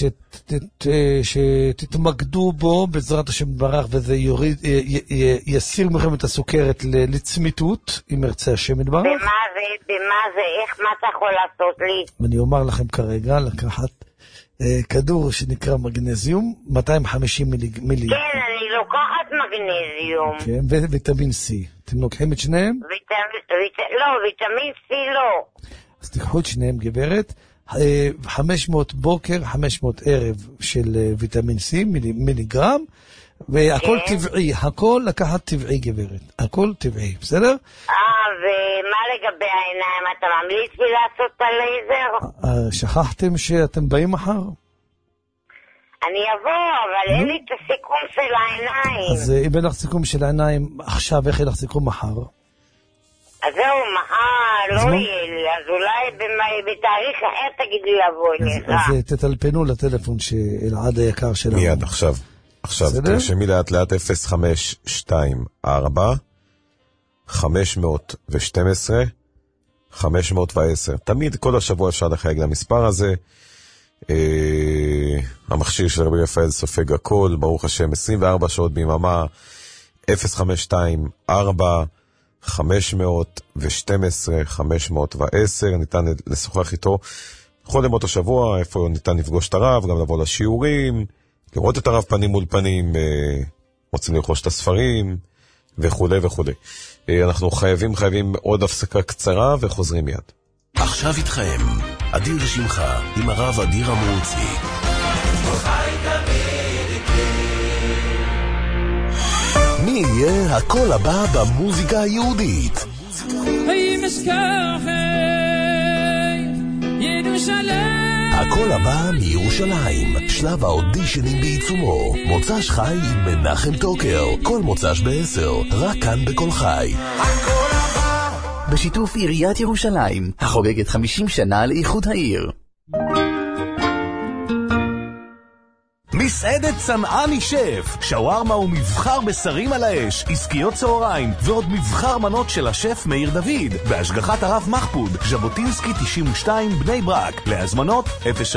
שתתמקדו בו בעזרת השם יתברך, וזה יסיר מכם את הסוכרת לצמיתות, אם ירצה השם יתברך. במה זה, איך, מה אתה יכול לעשות לי? ואני אומר לכם כרגע לקחת כדור שנקרא מגנזיום, 250 מילי. כן, אני לוקחת מגנזיום. כן, וויטמין C. אתם לוקחים את שניהם? לא, ויטמין C לא. אז תיקחו את שניהם גברת, 500 בוקר, 500 ערב של ויטמין C, מיליגרם, והכל טבעי, הכל לקחת טבעי גברת, הכל טבעי, בסדר? ומה לגבי העיניים, אתה ממליץ לי לעשות את הלייזר? שכחתם שאתם באים מחר? אני אבוא, אבל אין לי את הסיכום של העיניים. אז אם אין לך סיכום של העיניים עכשיו, איך יהיה לך סיכום מחר? אז זהו, מחר לא יהיה לי, אז אולי בתאריך אחר תגיד לי לבוא אליך. אז תטלפנו לטלפון שאלעד היקר שלנו. מיד, עכשיו, תרשמי לאט לאט 0524 512 510. תמיד כל השבוע אפשר לחייג למספר הזה. המכשיר של רבי רפאל סופג הכל, ברוך השם, 24 שעות ביממה, 052-4 512 510, ניתן לשוחח איתו בכל ימות השבוע, איפה ניתן לפגוש את הרב, גם לבוא לשיעורים, לראות את הרב פנים מול פנים, רוצים לרכוש את הספרים, וכו' וכו'. אנחנו חייבים עוד הפסקה קצרה וחוזרים מיד. עכשיו איתכם, אדיר שמחה עם הרב אדיר המרוצי. מי יהיה הקול הבא במוזיקה היהודית? הקול הבא מירושלים, שלב האודישנים בעיצומו, מוצ"ש חי עם מנחם טוקר, כל מוצ"ש ב-10, רק כאן בכל חי. בשיתוף עיריית ירושלים, החוגגת 50 שנה לאיחוד העיר. מסעדת צנעני שף, שווארמה ומבחר בשרים על האש, עסקיות צהריים ועוד מבחר מנות של השף מאיר דוד, בהשגחת הרב מחפוד, ז'בוטינסקי 92 בני ברק, להזמנות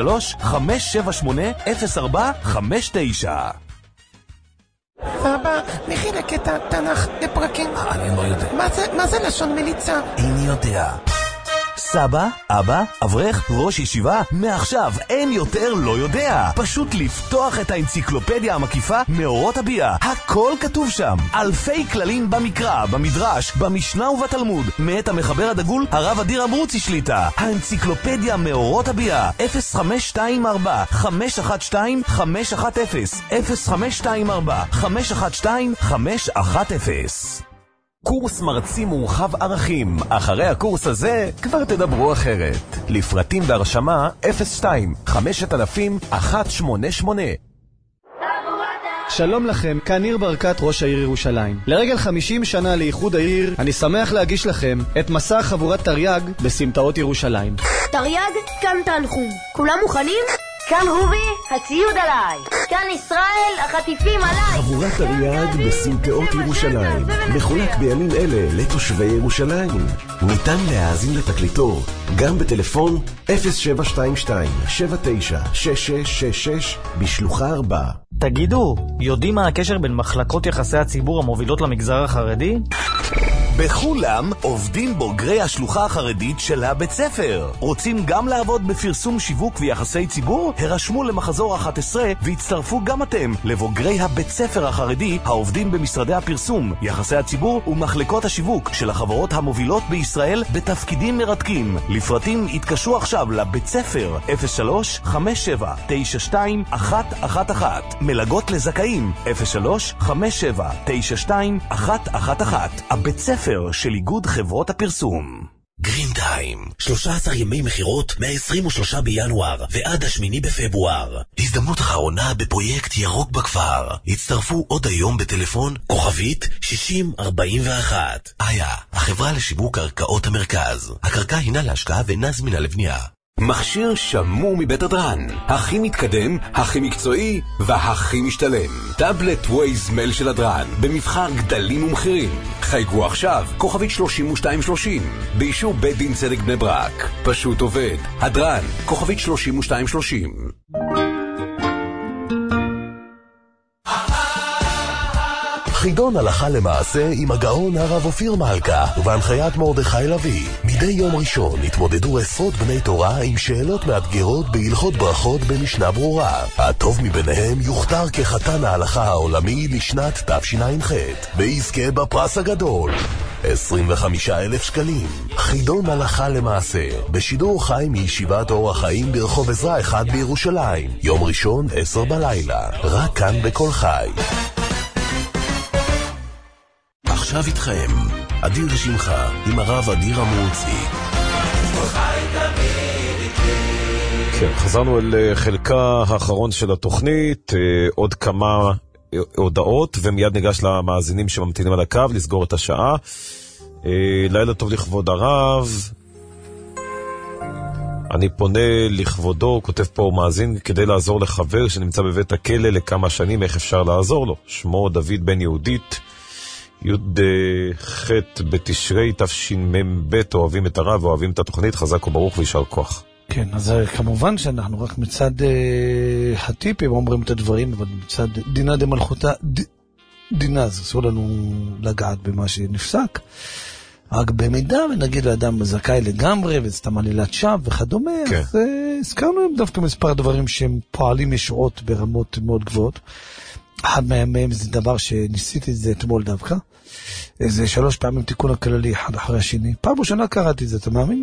03-578-0459. אבא, מכין הקטע תנ"ך לפרקים. אני לא יודע. מה זה לשון מליצה? איני יודע. סבא, אבא, אברך, ראש ישיבה, מעכשיו אין יותר לא יודע. פשוט לפתוח את האנציקלופדיה המקיפה מאורות הביאה. הכל כתוב שם. אלפי כללים במקרא, במדרש, במשנה ובתלמוד. מאת המחבר הדגול, הרב אדיר המרוצי שליטה. האנציקלופדיה מאורות הביאה. 0524 512 510 0524 512 510. קורס מרצים מורחב ערכים. אחרי הקורס הזה כבר תדברו אחרת. לפרטים והרשמה 02-5000-188. שלום לכם, כאן ניר ברקת, ראש העיר ירושלים. לרגל 50 שנה לאיחוד העיר, אני שמח להגיש לכם את מסע חבורת תרי"ג בסמטאות ירושלים. תרי"ג, כאן תנחום. כולם מוכנים? כאן רובי, הציוד עליי. כאן ישראל, החטיפים עליי. חבורת תרי"ג בסמטאות ירושלים מחולק בימים אלה לתושבי ירושלים. ניתן להאזין לתקליטור גם בטלפון 0722-796666 בשלוחה 4. תגידו, יודעים מה הקשר בין מחלקות יחסי הציבור המובילות למגזר החרדי? בכולם עובדים בוגרי השלוחה החרדית של הבית ספר. רוצים גם לעבוד בפרסום שיווק ויחסי ציבור? הרשמו למחזור 11 והצטרפו גם אתם לבוגרי הבית ספר החרדי העובדים במשרדי הפרסום, יחסי הציבור ומחלקות השיווק של החברות המובילות בישראל בתפקידים מרתקים. לפרטים התקשרו עכשיו לבית ספר 03-5792-111. מלגות לזכאים 03-5792-111. הבית ספר של איגוד חברות הפרסום. גרינטיים, 13 ימי מחירות מה-23 בינואר ועד ה8 בפברואר. הזדמנות אחרונה בפרויקט ירוק בכפר. הצטרפו עוד היום בטלפון כוכבית 6041. החברה לשיווק קרקעות המרכז. הקרקע הינה להשקעה ואינה זמינה לבנייה. מכשיר שמור מבית הדרן, הכי מתקדם, הכי מקצועי והכי משתלם. טאבלט ווייז מייל של הדרן, במבחר גדלים ומחירים. חייגו עכשיו, כוכבית 3230, באישור בית דין צדק בני ברק. פשוט עובד. הדרן, כוכבית 3230. חידון הלכה למעשה עם הגאון הרב אופיר מלכה ובהנחיית מרדכי לוי. מדי יום ראשון התמודדו עשרות בני תורה עם שאלות מאתגרות בהלכות ברכות במשנה ברורה. הטוב מביניהם יוכתר כחתן ההלכה העולמי לשנת תשע"ח ויזכה בפרס הגדול 25,000 שקלים. חידון הלכה למעשה בשידור חי מישיבת אור החיים ברחוב עזרא 1 בירושלים, יום ראשון 10 בלילה, רק כאן בכל חי. עכשיו איתכם, אדיר שמחה עם הרב אדיר המרוצי. כן, חזרנו אל חלקה האחרון של התוכנית, עוד כמה הודעות ומיד ניגש למאזינים שממתינים על הקו לסגור את השעה. לילה טוב לכבוד הרב, אני פונה לכבודו, כותב פה מאזין, כדי לעזור לחבר שנמצא בבית הכלא לכמה שנים, איך אפשר לעזור לו? שמו דוד בן יהודית, י"ח בתשרי תשמ"ב, אוהבים את הרב, אוהבים את התוכנית, חזק וברוך וישר כוח. כן, אז כמובן שאנחנו רק מצד הטיפים אומרים את הדברים, אבל מצד דינה דמלכותה, דינה, אז אסור לנו לגעת במה שנפסק. רק במידה ונגיד לאדם זכאי לגמרי וסתם עלילת שווא וכדומה, כן. אז הזכרנו דווקא מספר דברים שהם פועלים ישועות ברמות מאוד גבוהות. אחד מהם זה דבר שניסיתי את זה אתמול דווקא. זה 3 פעמים תיקון הכללי אחד אחרי השני. פעם ראשונה קראתי את זה, אתה מאמין?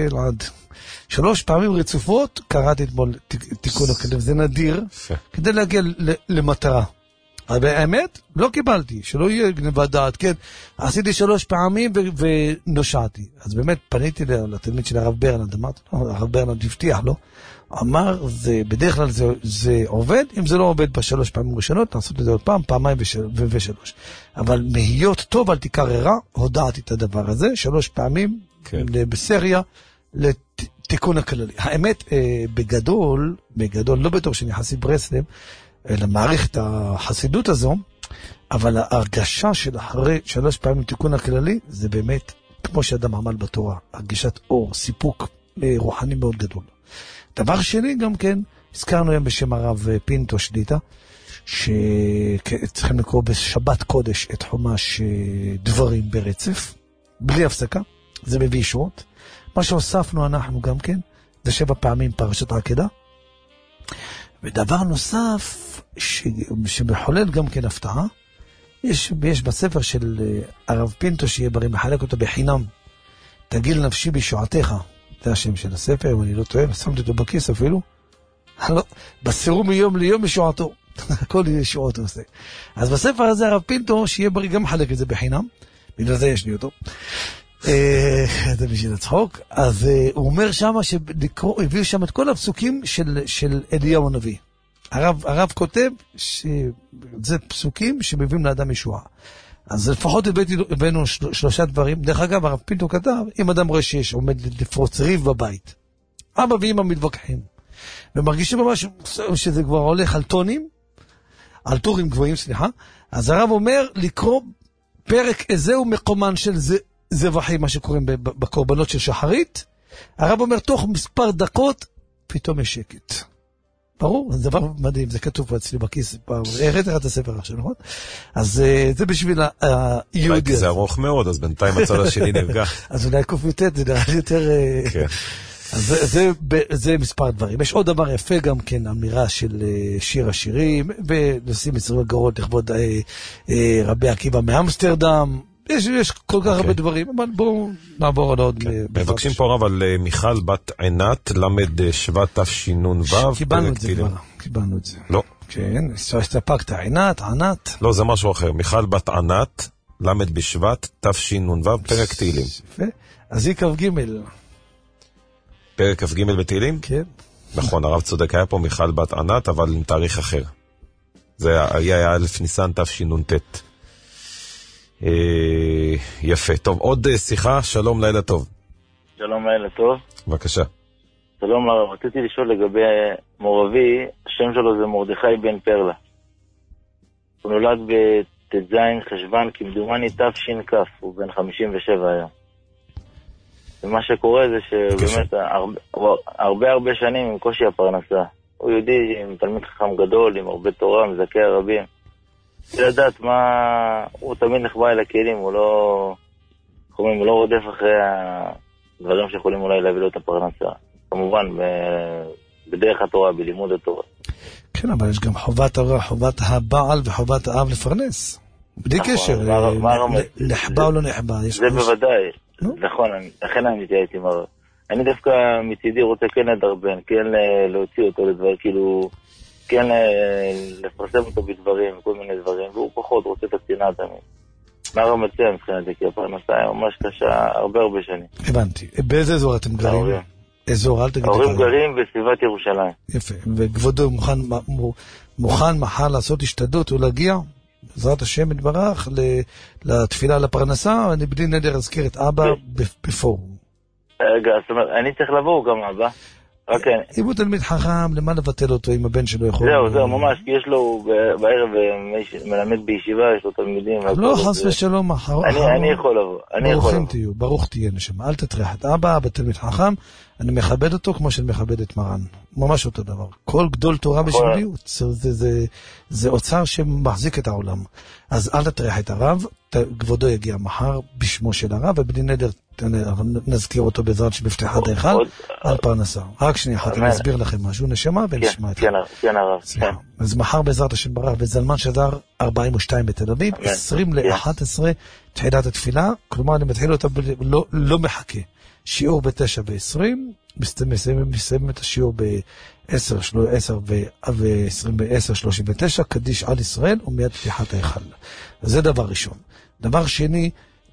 3 פעמים רצופות קראתי אתמול תיקון הכללי, וזה נדיר, כדי להגיע למטרה. אבל באמת, לא קיבלתי, שלא יהיה גניבת דעת, כן, עשיתי 3 פעמים ונושעתי. אז באמת פניתי לתלמיד של הרב ברנד, אמרתי, הרב ברנד הבטיח לו, אמר, בדרך כלל זה עובד, אם זה לא עובד ב3 פעמים ראשונות, נעשות את זה עוד פעם, פעמיים ו3. אבל מהיות טוב על תיקר רע, הודעתי את הדבר הזה, 3 פעמים, כן. בסריה, לתיקון הכללי. האמת, בגדול, לא בתור שאני חסיד ברסלב, אלא מעריך את החסידות הזו, אבל ההרגשה של אחרי 3 פעמים תיקון הכללי, זה באמת, כמו שאדם עמל בתורה, הרגשת אור, סיפוק רוחני מאוד גדול. דבר שני גם כן, הזכרנו היום בשם הרב פינטו שליטה, שצריכים לקרוא בשבת קודש את חומש דברים ברצף, בלי הפסקה, זה מביא ישועות. מה שהוספנו אנחנו גם כן, זה 7 פעמים פרשת העקדה. ודבר נוסף, שמחולל גם כן הפתעה, יש בספר של הרב פינטו שיהיה בריא, מחלק אותו בחינם, תגיל נפשי בישועתך, זה השם של הספר, אם אני לא טועה, שמתי אותו בכיס אפילו, בסירו מיום ליום ישועתו, הכל ישועות הוא עושה. אז בספר הזה הרב פינטו שיהיה בריא גם מחלק את זה בחינם, בגלל זה יש לי אותו, זה בשביל הצחוק. אז הוא אומר שמה הביאו שם את כל הפסוקים של אליהו הנביא. הרב כותב שזה פסוקים שמביאים לאדם ישועה. אז לפחות הבאנו 3 דברים. דרך אגב, הרב פינטו כתב, אם אדם רואה שיש עומד לפרוץ ריב בבית, אבא ואמא מתווכחים, ומרגישים ממש שזה כבר הולך על טונים, על טורים גבוהים, סליחה, אז הרב אומר לקרוא פרק איזהו מקומן של זבחים, מה שקוראים בקורבנות של שחרית. הרב אומר, תוך מספר דקות, פתאום יש שקט. ברור, זה דבר מדהים, זה כתוב אצלי בכיס, הראית את הספר עכשיו, נכון? אז זה בשביל היהודי. זה ארוך מאוד, אז בינתיים הצד השני נפגע. אז אולי קופ"ט, זה נראה יותר... כן. אז זה מספר דברים. יש עוד דבר יפה גם כן, אמירה של שיר השירים, ונושאים מצרים הגרות לכבוד רבי עקיבא מאמסטרדם, יש כל כך הרבה דברים, אבל בואו נעבור על עוד... מבקשים פה רב על מיכל בת עינת, למד שבט תשנ"ו. קיבלנו את זה כבר, קיבלנו את זה. לא. כן, הסתפקת עינת, ענת. לא, זה משהו אחר. מיכל בת עינת, למד בשבט תשנ"ו, פרק תהילים. יפה. אז היא כ"ג. פרק כ"ג בתהילים? כן. נכון, הרב צודק, היה פה מיכל בת עינת, אבל עם תאריך אחר. זה היה אלף ניסן תשנ"ט. יפה, טוב, עוד שיחה, שלום, לילה טוב. שלום, לילה טוב. בבקשה. שלום, רציתי לשאול לגבי מורבי, השם שלו זה מרדכי בן פרלה. הוא נולד בט"ז חשבן, כמדומני תש"כ, הוא בן 57 היום. ומה שקורה זה שבאמת הרבה שנים עם קושי הפרנסה. הוא יהודי עם תלמיד חכם גדול, עם הרבה תורה, מזכה הרבים. לדעת מה, הוא תמיד נחבא אל הכלים, הוא לא רודף אחרי הדברים שיכולים אולי להביא לו את הפרנסה. כמובן, בדרך התורה, בלימוד התורה. כן, אבל יש גם חובת הבעל וחובת האב לפרנס. בלי קשר, לחבא או לא נחבא. זה בוודאי, נכון, לכן אני מתייעץ עם הרב. אני דווקא מצידי רוצה כן לדרבן, כן להוציא אותו לדבר, כאילו... כן לפרסם אותו בדברים, כל מיני דברים, והוא פחות רוצה את הקצינה תמיד. מה מציע מבחינתי, כי הפרנסה היא ממש קשה הרבה שנים. הבנתי. באיזה אזור אתם גרים? אזור, אל תגיד. ההורים גרים בסביבת ירושלים. יפה. וכבודו מוכן מחר לעשות השתדלות ולהגיע, בעזרת השם יתברך, לתפילה לפרנסה, אני בלי נדר אזכיר את אבא בפורום. רגע, זאת אומרת, אני צריך לבוא גם אבא. אם הוא תלמיד חכם, למה לבטל אותו אם הבן שלו יכול... זהו, ממש, כי יש לו בערב מלמד בישיבה, יש לו תלמידים. לא, חס ושלום, אני יכול לבוא. ברוכים תהיו, ברוך תהיה נשמה. אל תטריח את אבא תלמיד חכם, אני מכבד אותו כמו שאני מכבד את מרן. ממש אותו דבר. כל גדול תורה בשבילי, זה אוצר שמחזיק את העולם. אז אל תטריח את הרב, כבודו יגיע מחר בשמו של הרב, ובלי נדר נזכיר אותו בעזרת שבפתיחת ההיכל על פרנסה. רק שנייה אחת, אני אסביר לכם משהו, נשמה ונשמע אתכם. כן, הרב. אז מחר בעזרת השם ברח בזלמן שדר 42 בתל אביב, 20:11 תחילת התפילה, כלומר אני מתחיל אותה, לא מחכה. שיעור ב-9:20, מסיים את השיעור ב-10:39, קדיש על ישראל ומיד פתיחת ההיכל. זה דבר ראשון. דבר שני,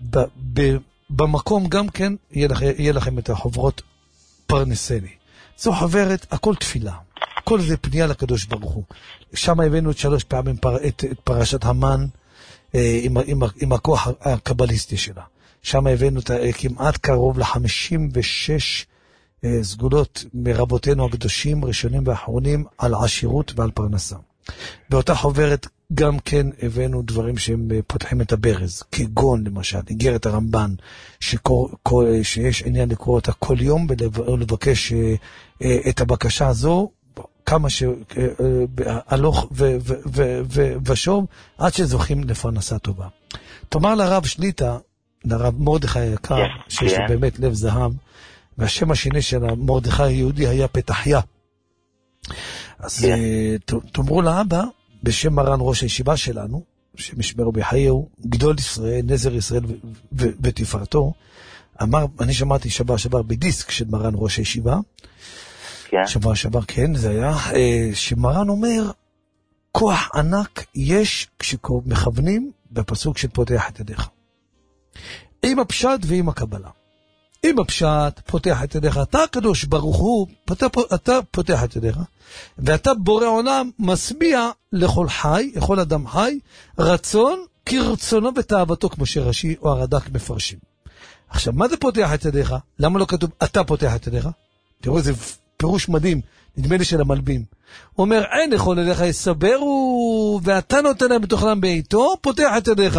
במקום גם כן יהיה לכם את החוברות פרנסני. זו חוברת, הכל תפילה. כל זה פנייה לקדוש ברוך הוא. שם הבאנו את 3 פעמים את פרשת המן עם הכוח הקבליסטי שלה. שם הבאנו כמעט קרוב ל-56 סגולות מרבותינו הקדושים, ראשונים ואחרונים, על עשירות ועל פרנסה. באותה חוברת גם כן הבאנו דברים שהם פותחים את הברז, כגון למשל, איגרת הרמב"ן, שיש עניין לקרוא אותה כל יום ולבקש את הבקשה הזו, כמה שהלוך ושוב, עד שזוכים לפרנסה טובה. תאמר לרב שליטה, לרב מרדכי היקר, שיש לו באמת לב זהב, והשם השני של מרדכי היהודי היה פתחיה. אז תאמרו לאבא, בשם מרן ראש הישיבה שלנו, שמשמרו בחייהו, גדול ישראל, נזר ישראל ותפארתו, אמר, אני שמעתי שבוע בדיסק של מרן ראש הישיבה, שבוע, כן, זה היה, שמרן אומר, כוח ענק יש כשמכוונים בפסוק של פותח את ידיך. עם הפשט ועם הקבלה. עם הפשט פותח את ידיך, אתה הקדוש ברוך הוא, אתה פותח את ידיך, ואתה בורא עולם משביע לכל חי, לכל אדם חי, רצון כרצונו ותאוותו, כמו שרש"י או הרד"ק מפרשים. עכשיו, מה זה פותח את ידיך? למה לא כתוב אתה פותח את ידיך? תראו, זה פירוש מדהים, נדמה לי של המלבים. הוא אומר, אין לכל ידיך יסברו, ואתה נותן להם בתוכלם בעיתו, פותח את ידיך.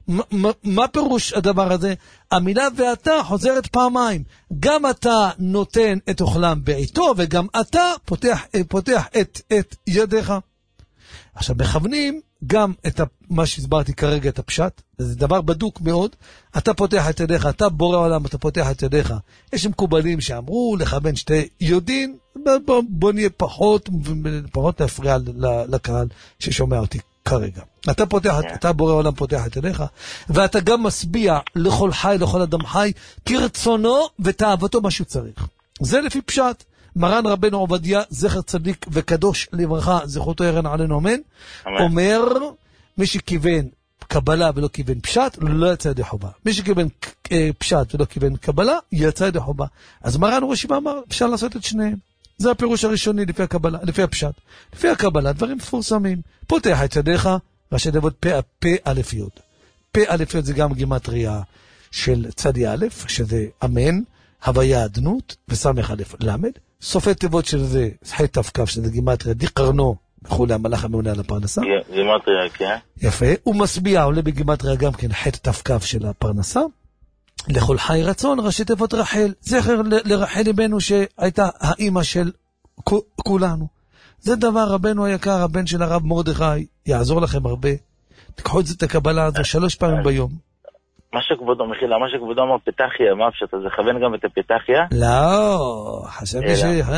מה פירוש הדבר הזה? המילה ואתה חוזרת פעמיים. גם אתה נותן את אוכלם בעיתו, וגם אתה פותח את ידיך. עכשיו, מכוונים גם את מה שהסברתי כרגע, את הפשט. זה דבר בדוק מאוד. אתה פותח את ידיך, אתה בורא עולם, אתה פותח את ידיך. יש מקובלים שאמרו לכוון שתי יודין, בוא נהיה פחות להפריע לקהל ששומע אותי כרגע. אתה בורא עולם פותח את ידיך, ואתה גם משביע לכל חי, לכל אדם חי, כרצונו ותאוותו מה שהוא צריך. זה לפי פשט. מרן רבנו עובדיה, זכר צדיק וקדוש לברכה, זכותו ירן עלינו אמן, אומר, מי שכיוון קבלה ולא כיוון פשט, לא יצא ידי חובה. מי שכיוון פשט ולא כיוון קבלה, יצא ידי חובה. אז מרן ראש הישיבה אמר, אפשר לעשות את שניהם. זה הפירוש הראשוני לפי הקבלה, לפי הפשט. לפי הקבלה, דברים מפורסמים. פותח את ידיך, ראשי תיבות פה א' י'. פה א' י' זה גם גימטריה של צדי א', שזה אמן, הוויה אדנות, וסמך א' למד. סופי תיבות של זה, ח' ת' שזה גימטריה, די קרנו, וכולי, המלאך הממונה על הפרנסה. גימטריה, כן. יפה. הוא משביע, עולה בגימטריה גם כן ח' ת' של הפרנסה. לכל חי רצון, ראשי תיבות רחל. זכר לרחל אמנו שהייתה האימא של כולנו. זה דבר רבנו היקר, הבן של הרב מרדכי, יעזור לכם הרבה. תקחו את זה, את הקבלה הזו 3 פעמים ביום. מה שכבודו, מחילה, מה שכבודו אמר פתחיה, מה פשוט, אז לכוון גם את הפתחיה? לא, חשבתי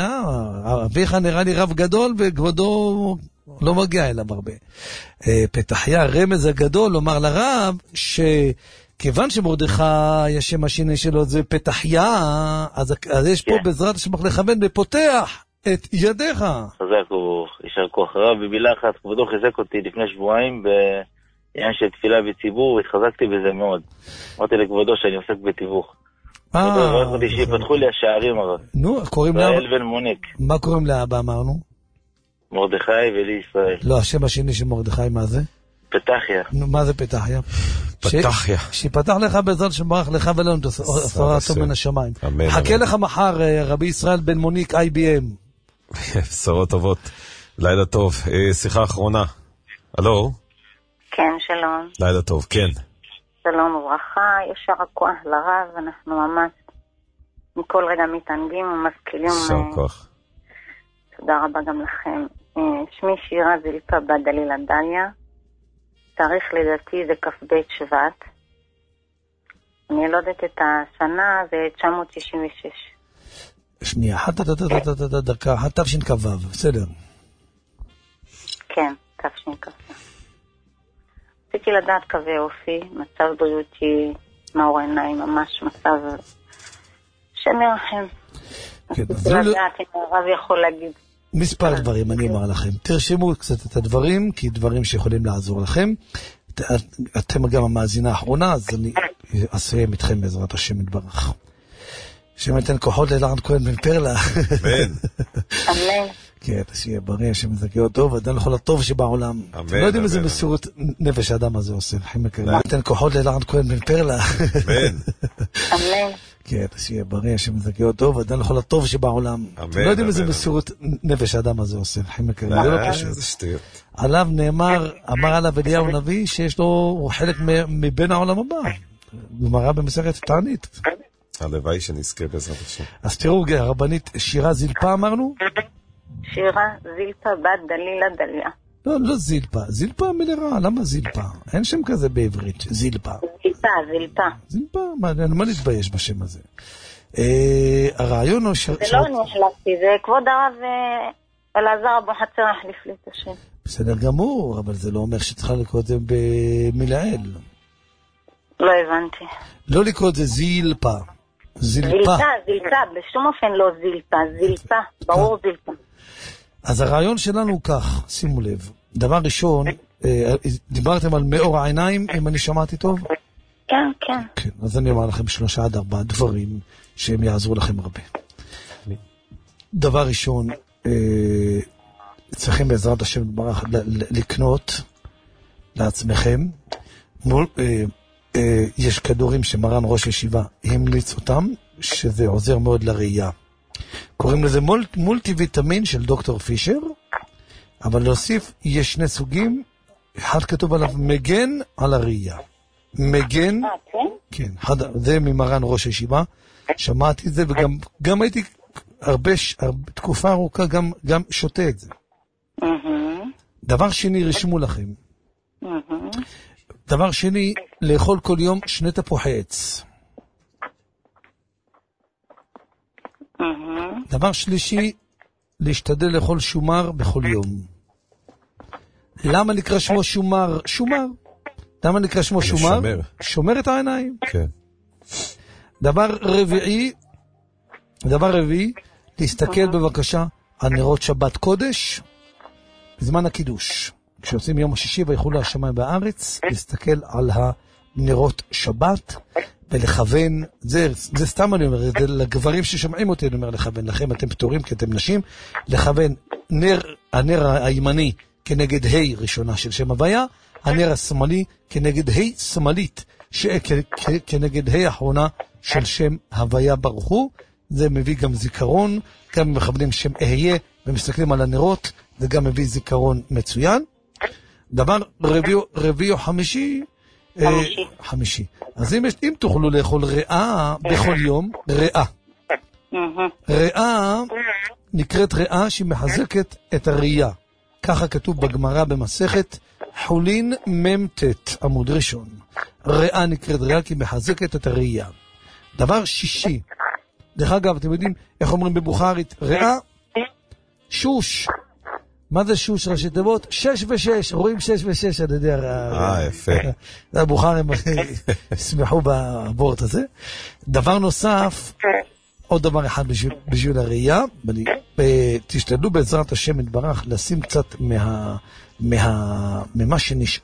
אביך נראה לי רב גדול, וכבודו לא מגיע אליו הרבה. פתחיה, רמז הגדול, לומר לרב, שכיוון שמרדכי, השם השני שלו זה פתחיה, אז יש פה בעזרת השם לכוון בפותח את ידיך. חזק הוא, יישר כוח רב, במילה אחת, כבודו חיזק אותי לפני שבועיים בעניין של תפילה בציבור, והתחזקתי בזה מאוד. אמרתי לכבודו שאני עוסק בתיווך. אמרתי שיפתחו לי השערים הרב. נו, קוראים לאבא? ישראל בן מוניק. מה קוראים לאבא אמרנו? מרדכי ולי ישראל. לא, השם השני של מרדכי מה זה? פתחיה. מה זה פתחיה? פתחיה. שיפתח לך בעזרת שברך לך ולנו תורתו מן השמיים. חכה לך מחר רבי ישראל בן מוניק IBM. בשורות טובות. לילה טוב. שיחה אחרונה. הלו? כן, שלום. לילה טוב, כן. שלום וברכה, ישר הכוח לרב, אנחנו ממש מכל רגע מתענגים ומזכירים. שר כוח. תודה רבה גם לכם. שמי שירה זילפה בת דלילה דליה, תאריך לדעתי זה כ"ב שבט, אני ילודת את השנה זה 966. שנייה, דקה, תשכ"ו, בסדר. כן, תשכ"ו. רציתי לדעת קווי אופי, מצב בריאותי, מאור עיניים, ממש מצב שמרחם. רציתי לדעת אם הרב יכול להגיד. מספר דברים אני אומר לכם, תרשמו קצת את הדברים, כי דברים שיכולים לעזור לכם. אתם גם המאזינה האחרונה, אז אני אסיים איתכם בעזרת השם יתברך. שמתן כוחות לאלעד כהן בן פרלה. אמן. אמן. כן, שיהיה בריא, שמזכה אותו, ואדם לכל הטוב שבעולם. אמן. לא יודעים איזה מסירות נפש האדם הזה עושה. מתן כוחות לאלעד כהן בן פרלה. אמן. אמן. כן, שיהיה בריא, שמזכה אותו, ואדם לכל הטוב שבעולם. לא יודעים איזה מסירות נפש האדם הזה עושה. זה לא פשוט. זה שטויות. עליו נאמר, אמר עליו אליהו נביא, שיש לו חלק מבין העולם הבא. גמרא במסכת תענית. הלוואי שנזכה בעזרת השם. אז תראו, הרבנית שירה זילפה אמרנו? שירה זילפה בת דלילה דליה. לא זילפה, זילפה מלרע, למה זילפה? אין שם כזה בעברית, זילפה. זילפה, מה נתבייש בשם הזה? הרעיון הוא זה לא אני החלפתי, זה כבוד הרב אלעזר אבו חצר החליף לי את השם. בסדר גמור, אבל זה לא אומר שצריכה לקרוא את זה במלעיל. לא הבנתי. לא לקרוא את זה זילפה. זילפה, בשום אופן לא זילפה, ברור זילפה. אז הרעיון שלנו הוא כך, שימו לב. דבר ראשון, דיברתם על מאור העיניים, אם אני שמעתי טוב? כן, כן. כן, אז אני אומר לכם 3 עד 4 דברים שהם יעזרו לכם הרבה. דבר ראשון, צריכים בעזרת השם ברוך לקנות לעצמכם, יש כדורים שמרן ראש ישיבה המליץ אותם, שזה עוזר מאוד לראייה. קוראים לזה מולטי ויטמין של דוקטור פישר, אבל להוסיף, יש 2 סוגים, אחד כתוב עליו מגן על הראייה. מגן, כן, זה ממרן ראש ישיבה, שמעתי את זה וגם הייתי תקופה ארוכה גם שותה את זה. דבר שני, רשמו לכם. דבר שני, לאכול כל יום 2 תפוחי עץ. דבר שלישי, להשתדל לאכול שומר בכל יום. למה נקרא שמו שומר? שומר. למה נקרא שמו שומר? שומר את העיניים. כן. דבר רביעי, להסתכל בבקשה על נרות שבת קודש בזמן הקידוש. כשעושים יום השישי ויחולו השמיים בארץ, להסתכל על הנרות שבת ולכוון, זה סתם אני אומר, זה לגברים ששומעים אותי, אני אומר לכוון לכם, אתם פטורים כי אתם נשים, לכוון הנר הימני כנגד ה' ראשונה של שם הוויה, הנר השמאלי כנגד ה' שמאלית, כנגד ה' אחרונה של שם הוויה ברוך הוא. זה מביא גם זיכרון, גם מכוונים שם אהיה ומסתכלים על הנרות, זה גם מביא זיכרון מצוין. דבר רביעי או חמישי, אז אם תוכלו לאכול ריאה בכל יום, ריאה נקראת ריאה שהיא מחזקת את הראייה. ככה כתוב בגמרא במסכת חולין ממתת עמוד ראשון. ריאה נקראת ריאה כי היא מחזקת את הראייה. דבר שישי, דרך אגב, אתם יודעים איך אומרים בבוכרית? ריאה, שוש. מה זה שוש ראשי תיבות? 6 ו6, רואים 6 ו6 על ידי יפה. זה הבוכרים שמחו בבורט הזה. דבר נוסף, עוד דבר אחד בשביל הראייה, תשתדלו בעזרת השם יתברך לשים קצת ממה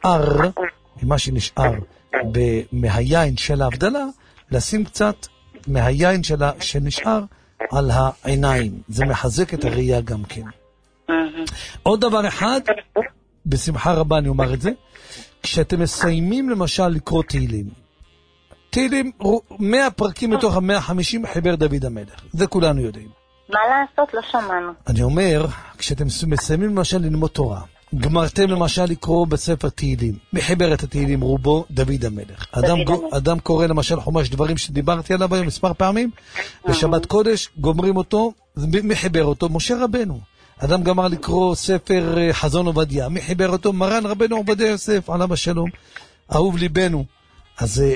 שנשאר מהיין של ההבדלה, לשים קצת מהיין שנשאר על העיניים. זה מחזק את הראייה גם כן. עוד דבר אחד, בשמחה רבה אני אומר את זה, כשאתם מסיימים למשל לקרוא תהילים, תהילים, 100 פרקים מתוך 150 חיבר דוד המלך, זה כולנו יודעים. מה לעשות? לא שמענו. אני אומר, כשאתם מסיימים למשל ללמוד תורה, גמרתם למשל לקרוא בספר תהילים, מחבר את התהילים רובו דוד המלך. אדם קורא למשל חומש דברים שדיברתי עליו היום מספר פעמים, בשבת קודש גומרים אותו, מחבר אותו משה רבנו. אדם גמר לקרוא ספר חזון עובדיה, מחבר אותו מרן רבנו עובדיה יוסף, עליו השלום, אהוב ליבנו. אז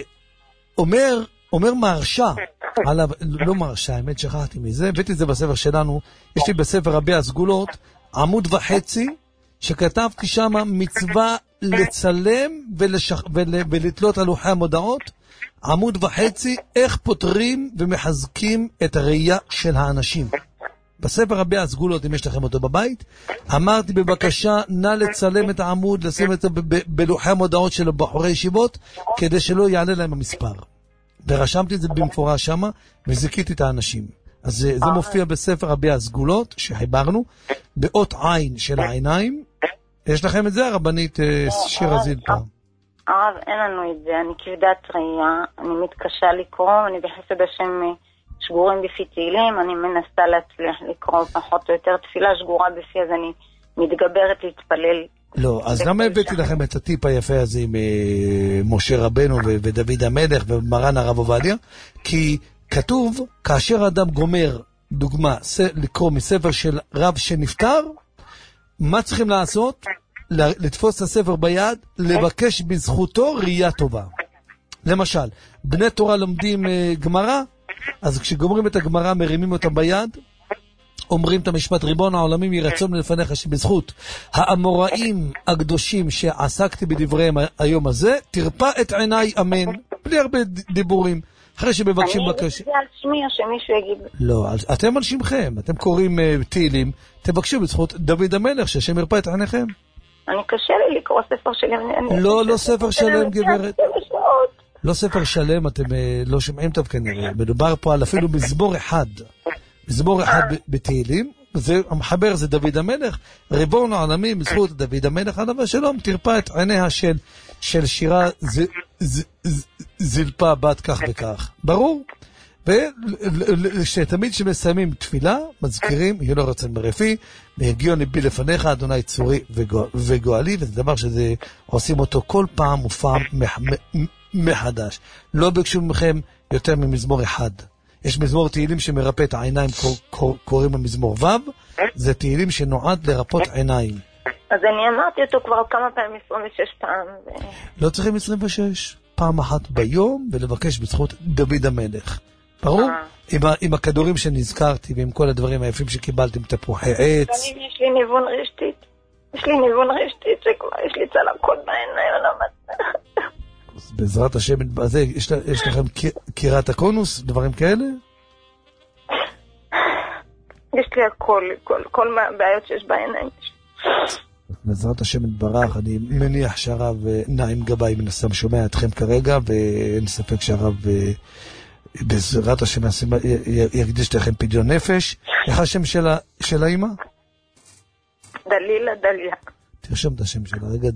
אומר מרשה, לא מרשה, האמת שכחתי מזה, הבאתי את זה בספר שלנו, יש לי בספר רבי הסגולות, עמוד וחצי, שכתבתי שם מצווה לצלם ולתלות על לוחי המודעות, עמוד וחצי, איך פותרים ומחזקים את הראייה של האנשים. בספר רבי הסגולות, אם יש לכם אותו בבית, אמרתי בבקשה, נא לצלם את העמוד, לשים את זה בלוחי המודעות של בחורי ישיבות, כדי שלא יעלה להם המספר. ורשמתי את זה במפורש שם, וזיקיתי את האנשים. אז זה מופיע בספר רבי הסגולות, שחיברנו, באות עין של העיניים. יש לכם את זה, הרבנית שירה זילפה? הרב, אין לנו את זה, אני כבדת ראייה, אני מתקשה לקרוא, אני בחסד השם שגורים בפי תהילים, אני מנסה להצליח לקרוא פחות או יותר תפילה שגורה בפי, אז אני מתגברת להתפלל. לא, אז למה הבאתי לכם את הטיפ היפה הזה עם משה רבנו ודוד המלך ומרן הרב עובדיה? כי כתוב, כאשר אדם גומר, דוגמה, לקרוא מספר של רב שנפטר, מה צריכים לעשות? לתפוס את הספר ביד, לבקש בזכותו ראייה טובה. למשל, בני תורה לומדים גמרא, אז כשגומרים את הגמרא מרימים אותה ביד, אומרים את המשפט, ריבון העולמים יהי רצון מלפניך שבזכות האמוראים הקדושים שעסקתי בדבריהם היום הזה, תרפא את עיניי אמן, בלי הרבה דיבורים. אחרי שמבקשים בקשה. אני אגיד על שמי או שמישהו יגיד. לא, אתם על שמכם, אתם קוראים תהילים, תבקשו בזכות דוד המלך, שהשם ירפא את עיניכם. אני קשה לי לקרוא ספר שלם. לא ספר שלם, גברת. לא ספר שלם, אתם לא שומעים טוב כנראה. מדובר פה על אפילו מזמור אחד. מזמור אחד בתהילים, המחבר זה דוד המלך, ריבון העולמים בזכות דוד המלך עליו השלום, תרפא את עיניה של שירה זילפה בת כך וכך. ברור? ושתמיד שמסיימים תפילה, מזכירים, יהיו לו רצון ברפי, והגיעו ליבי לפניך, אדוני צורי וגואלי, וזה דבר שזה עושים אותו כל פעם ופעם מחדש. לא ביקשו מכם יותר ממזמור אחד. יש מזמור תהילים שמרפא את העיניים, קוראים במזמור ו', זה תהילים שנועד לרפות עיניים. אז אני אמרתי אותו כבר כמה פעמים, 26 פעם. לא צריכים 26, פעם אחת ביום, ולבקש בזכות דוד המלך. ברור? עם הכדורים שנזכרתי, ועם כל הדברים היפים שקיבלתם, תפוחי עץ. יש לי ניוון רשתית. יש לי צלקות בעיניים, אני לא מצליחה. בעזרת השם, יש לכם קירת הקונוס, דברים כאלה? יש לי הכל, כל הבעיות שיש בעיניים. בעזרת השם יתברך, אני מניח שהרב נעים גבאי מן הסתם שומע אתכם כרגע, ואין ספק שהרב בעזרת השם יקדיש לכם פדיון נפש. איך השם של האמא? דליה. תרשום את השם שלה, רגע,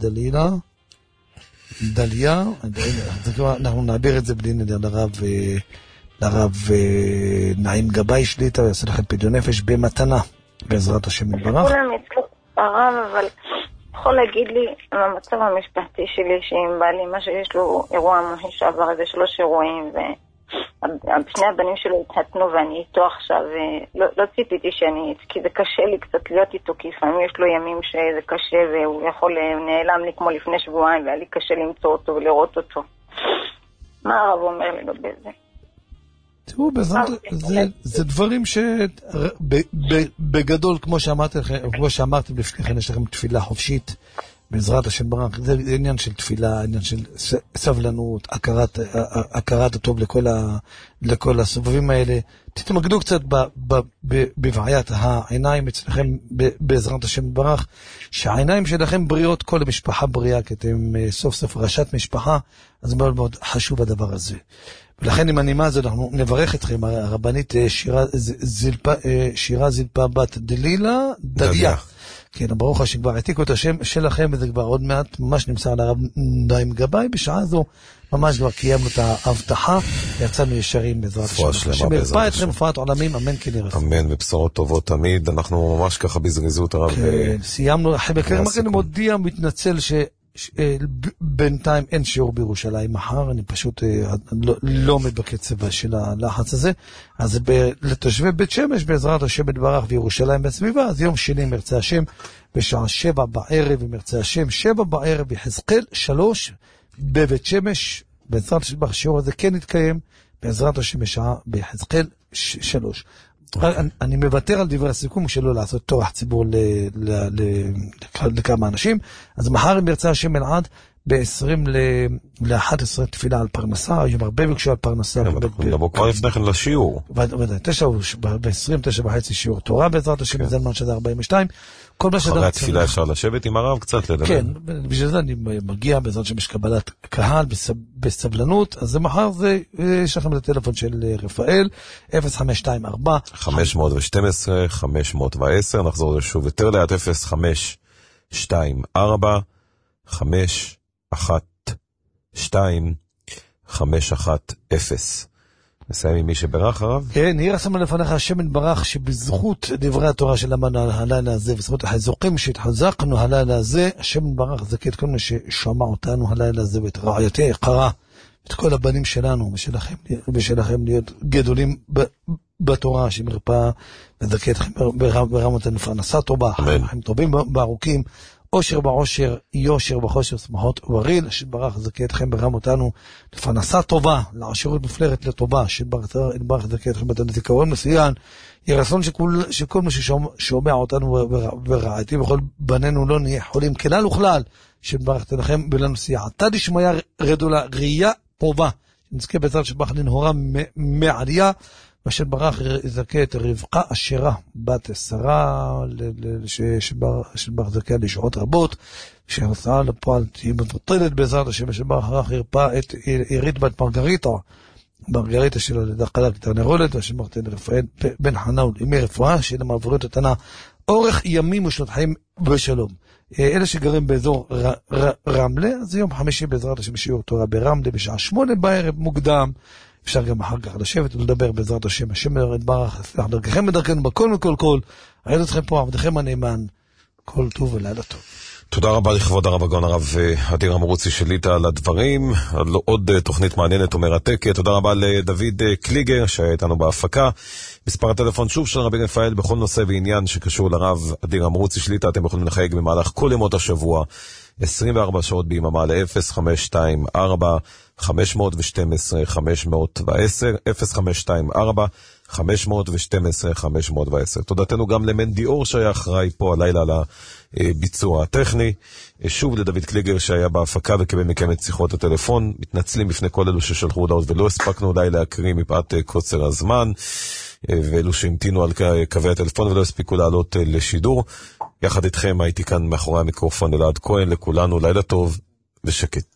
דליה, אנחנו נעביר את זה בלי נדר לרב נעים גבאי שליטה, ויעשה לכם פדיון נפש במתנה, בעזרת השם יתברך. כולם יצלו הרב, אבל יכול להגיד לי, המצב המשפחתי שלי, שאם בא לי מה שיש לו אירוע מוחי שעבר איזה 3 אירועים, ושני הבנים שלו התחתנו ואני איתו עכשיו, לא ציפיתי כי זה קשה לי קצת להיות איתו, כי לפעמים יש לו ימים שזה קשה, והוא יכול נעלם לי כמו לפני שבועיים, והיה לי קשה למצוא אותו ולראות אותו. מה הרב אומר לגבי זה? תראו, זה דברים שבגדול, כמו שאמרתם לפני כן, יש לכם תפילה חופשית, בעזרת השם ברוך, זה עניין של תפילה, עניין של סבלנות, הכרת הטוב לכל הסובבים האלה. תתמקדו קצת בבעיית העיניים אצלכם, בעזרת השם ברוך, שהעיניים שלכם בריאות, כל המשפחה בריאה, כי אתם סוף סוף ראשת משפחה, אז מאוד מאוד חשוב הדבר הזה. ולכן עם הנימה הזו אנחנו נברך אתכם, הרבנית שירה זילפה בת דליה, כן, ברוך השם, כבר העתיקו את השם שלכם, וזה כבר עוד מעט ממש נמסר לרב נעים גבאי, בשעה זו ממש כבר קיימנו את ההבטחה, ויצאנו ישרים בעזרת השם. שברפא אתכם רפואת עולמים, אמן כן ירפא. אמן, ובשורות טובות תמיד, אנחנו ממש ככה בזריזות הרב. כן, סיימנו, אני מודיע, מתנצל בינתיים אין שיעור בירושלים מחר, אני פשוט לא עומד בקצב של הלחץ הזה. אז לתושבי בית שמש בעזרת השם יתברך וירושלים בסביבה, אז יום שני מרצה השם בשעה 7 בערב, ומרצה השם 7 בערב יחזקאל 3 בבית שמש, בעזרת השם השיעור הזה כן יתקיים בעזרת השם בשעה ביחזקאל 3. אני מוותר על דברי הסיכום שלא לעשות טורח ציבור לכמה אנשים. אז מחר אם ירצה השם אלעד ב-20 ל-11 תפילה על פרנסה, היום הרבה ביקשו על פרנסה. נבוא כבר לפני כן לשיעור. ב-29 וחצי שיעור תורה בעזרת השם, זה זמן שזה 42. אחרי התפילה אפשר לשבת עם הרב קצת לדבר. כן, בשביל זה אני מגיע בעזרת השם יש קבלת קהל בסבלנות, אז זה מחר זה, יש לכם את הטלפון של רפאל, 0524 512 510, נחזור שוב יותר לאט, 0524 512 510. נסיים עם מי שברך הרב? כן, יהיה רצון לפניך השם יתברך שבזכות דברי התורה שלמדנו הלילה הזה, בזכות החיזוקים שהתחזקנו הלילה הזה, השם יתברך זכה את כל מי ששמע אותנו הלילה הזה, ואת רעייתי היקרה, את כל הבנים שלנו ושלכם להיות גדולים בתורה, שמרפא וזכה אתכם ברמות הנפרנסה טובה, חיים טובים בארוכים, אושר בעושר, יושר בחושר, שמחות ובריל, שברך זכה אתכם ברם אותנו לפרנסה טובה, לעשירות מפלרת לטובה, שברך זכה אתכם בתנות זיכרון מצוין. יהיה רצון שכל מי ששומע אותנו ורעייתי וכל בנינו לא נהיה חולים כלל וכלל, שברך תנחם בלנו סייעתא דשמיא רדולה ראייה טובה, שנזכה בעזרת שברך לנהורה מעלייה, ושל ברח זכה את רבקה אשרה, בת שרה, שברך זכה לשעות רבות, שהרצאה לפועל תהיה מבטלת בעזרת השם, ושל ברח ירפא את עירית בת מרגריטה שלו לדחלה קטרנרולת, ושל ברח תן רפאל בן חנה ולאמי רפואה, שיהיה למעברות התנה אורך ימים ושנות חיים בשלום. אלה שגרים באזור רמלה, אז יום חמישי בעזרת השם שיעור תורה ברמלה, בשעה 8 בערב מוקדם, אפשר גם אחר כך לשבת ולדבר בעזרת השם. השם יתברך יפתח דרככם בדרכנו בכל וכל כל. ראית אתכם פה עבדכם הנאמן. כל טוב ולילה טוב. תודה רבה לכבוד הרב הגאון הרב אדיר אמרוצי שליטה על הדברים, על עוד תוכנית מעניינת ומרתקת. תודה רבה לדוד קליגר שהיה איתנו בהפקה. מספר הטלפון שוב של רבי רפאל בכל נושא ועניין שקשור לרב אדיר אמרוצי שליטה, אתם יכולים לחייג במהלך כל ימות השבוע 24 שעות ביממה ל-0524 512 510 0524 512 510. תודתנו גם למנדי אור שהיה אחראי פה הלילה על הביצוע הטכני. שוב לדוד קליגר שהיה בהפקה וקיבל מכם את שיחות הטלפון. מתנצלים בפני כל אלו ששלחו הודעות ולא הספקנו אולי להקריא מפאת קוצר הזמן, ואלו שהמתינו על קווי הטלפון ולא הספיקו לעלות לשידור. יחד איתכם הייתי כאן מאחורי המיקרופון אלעד כהן. לכולנו לילה טוב ושקט.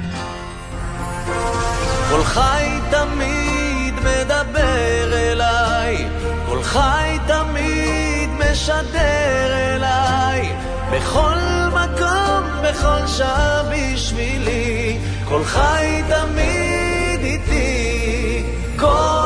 כל חי תמיד מדבר אליי, כל חי תמיד משדר אליי, בכל מקום, בכל שעה בשבילי, כל חי תמיד איתי, כל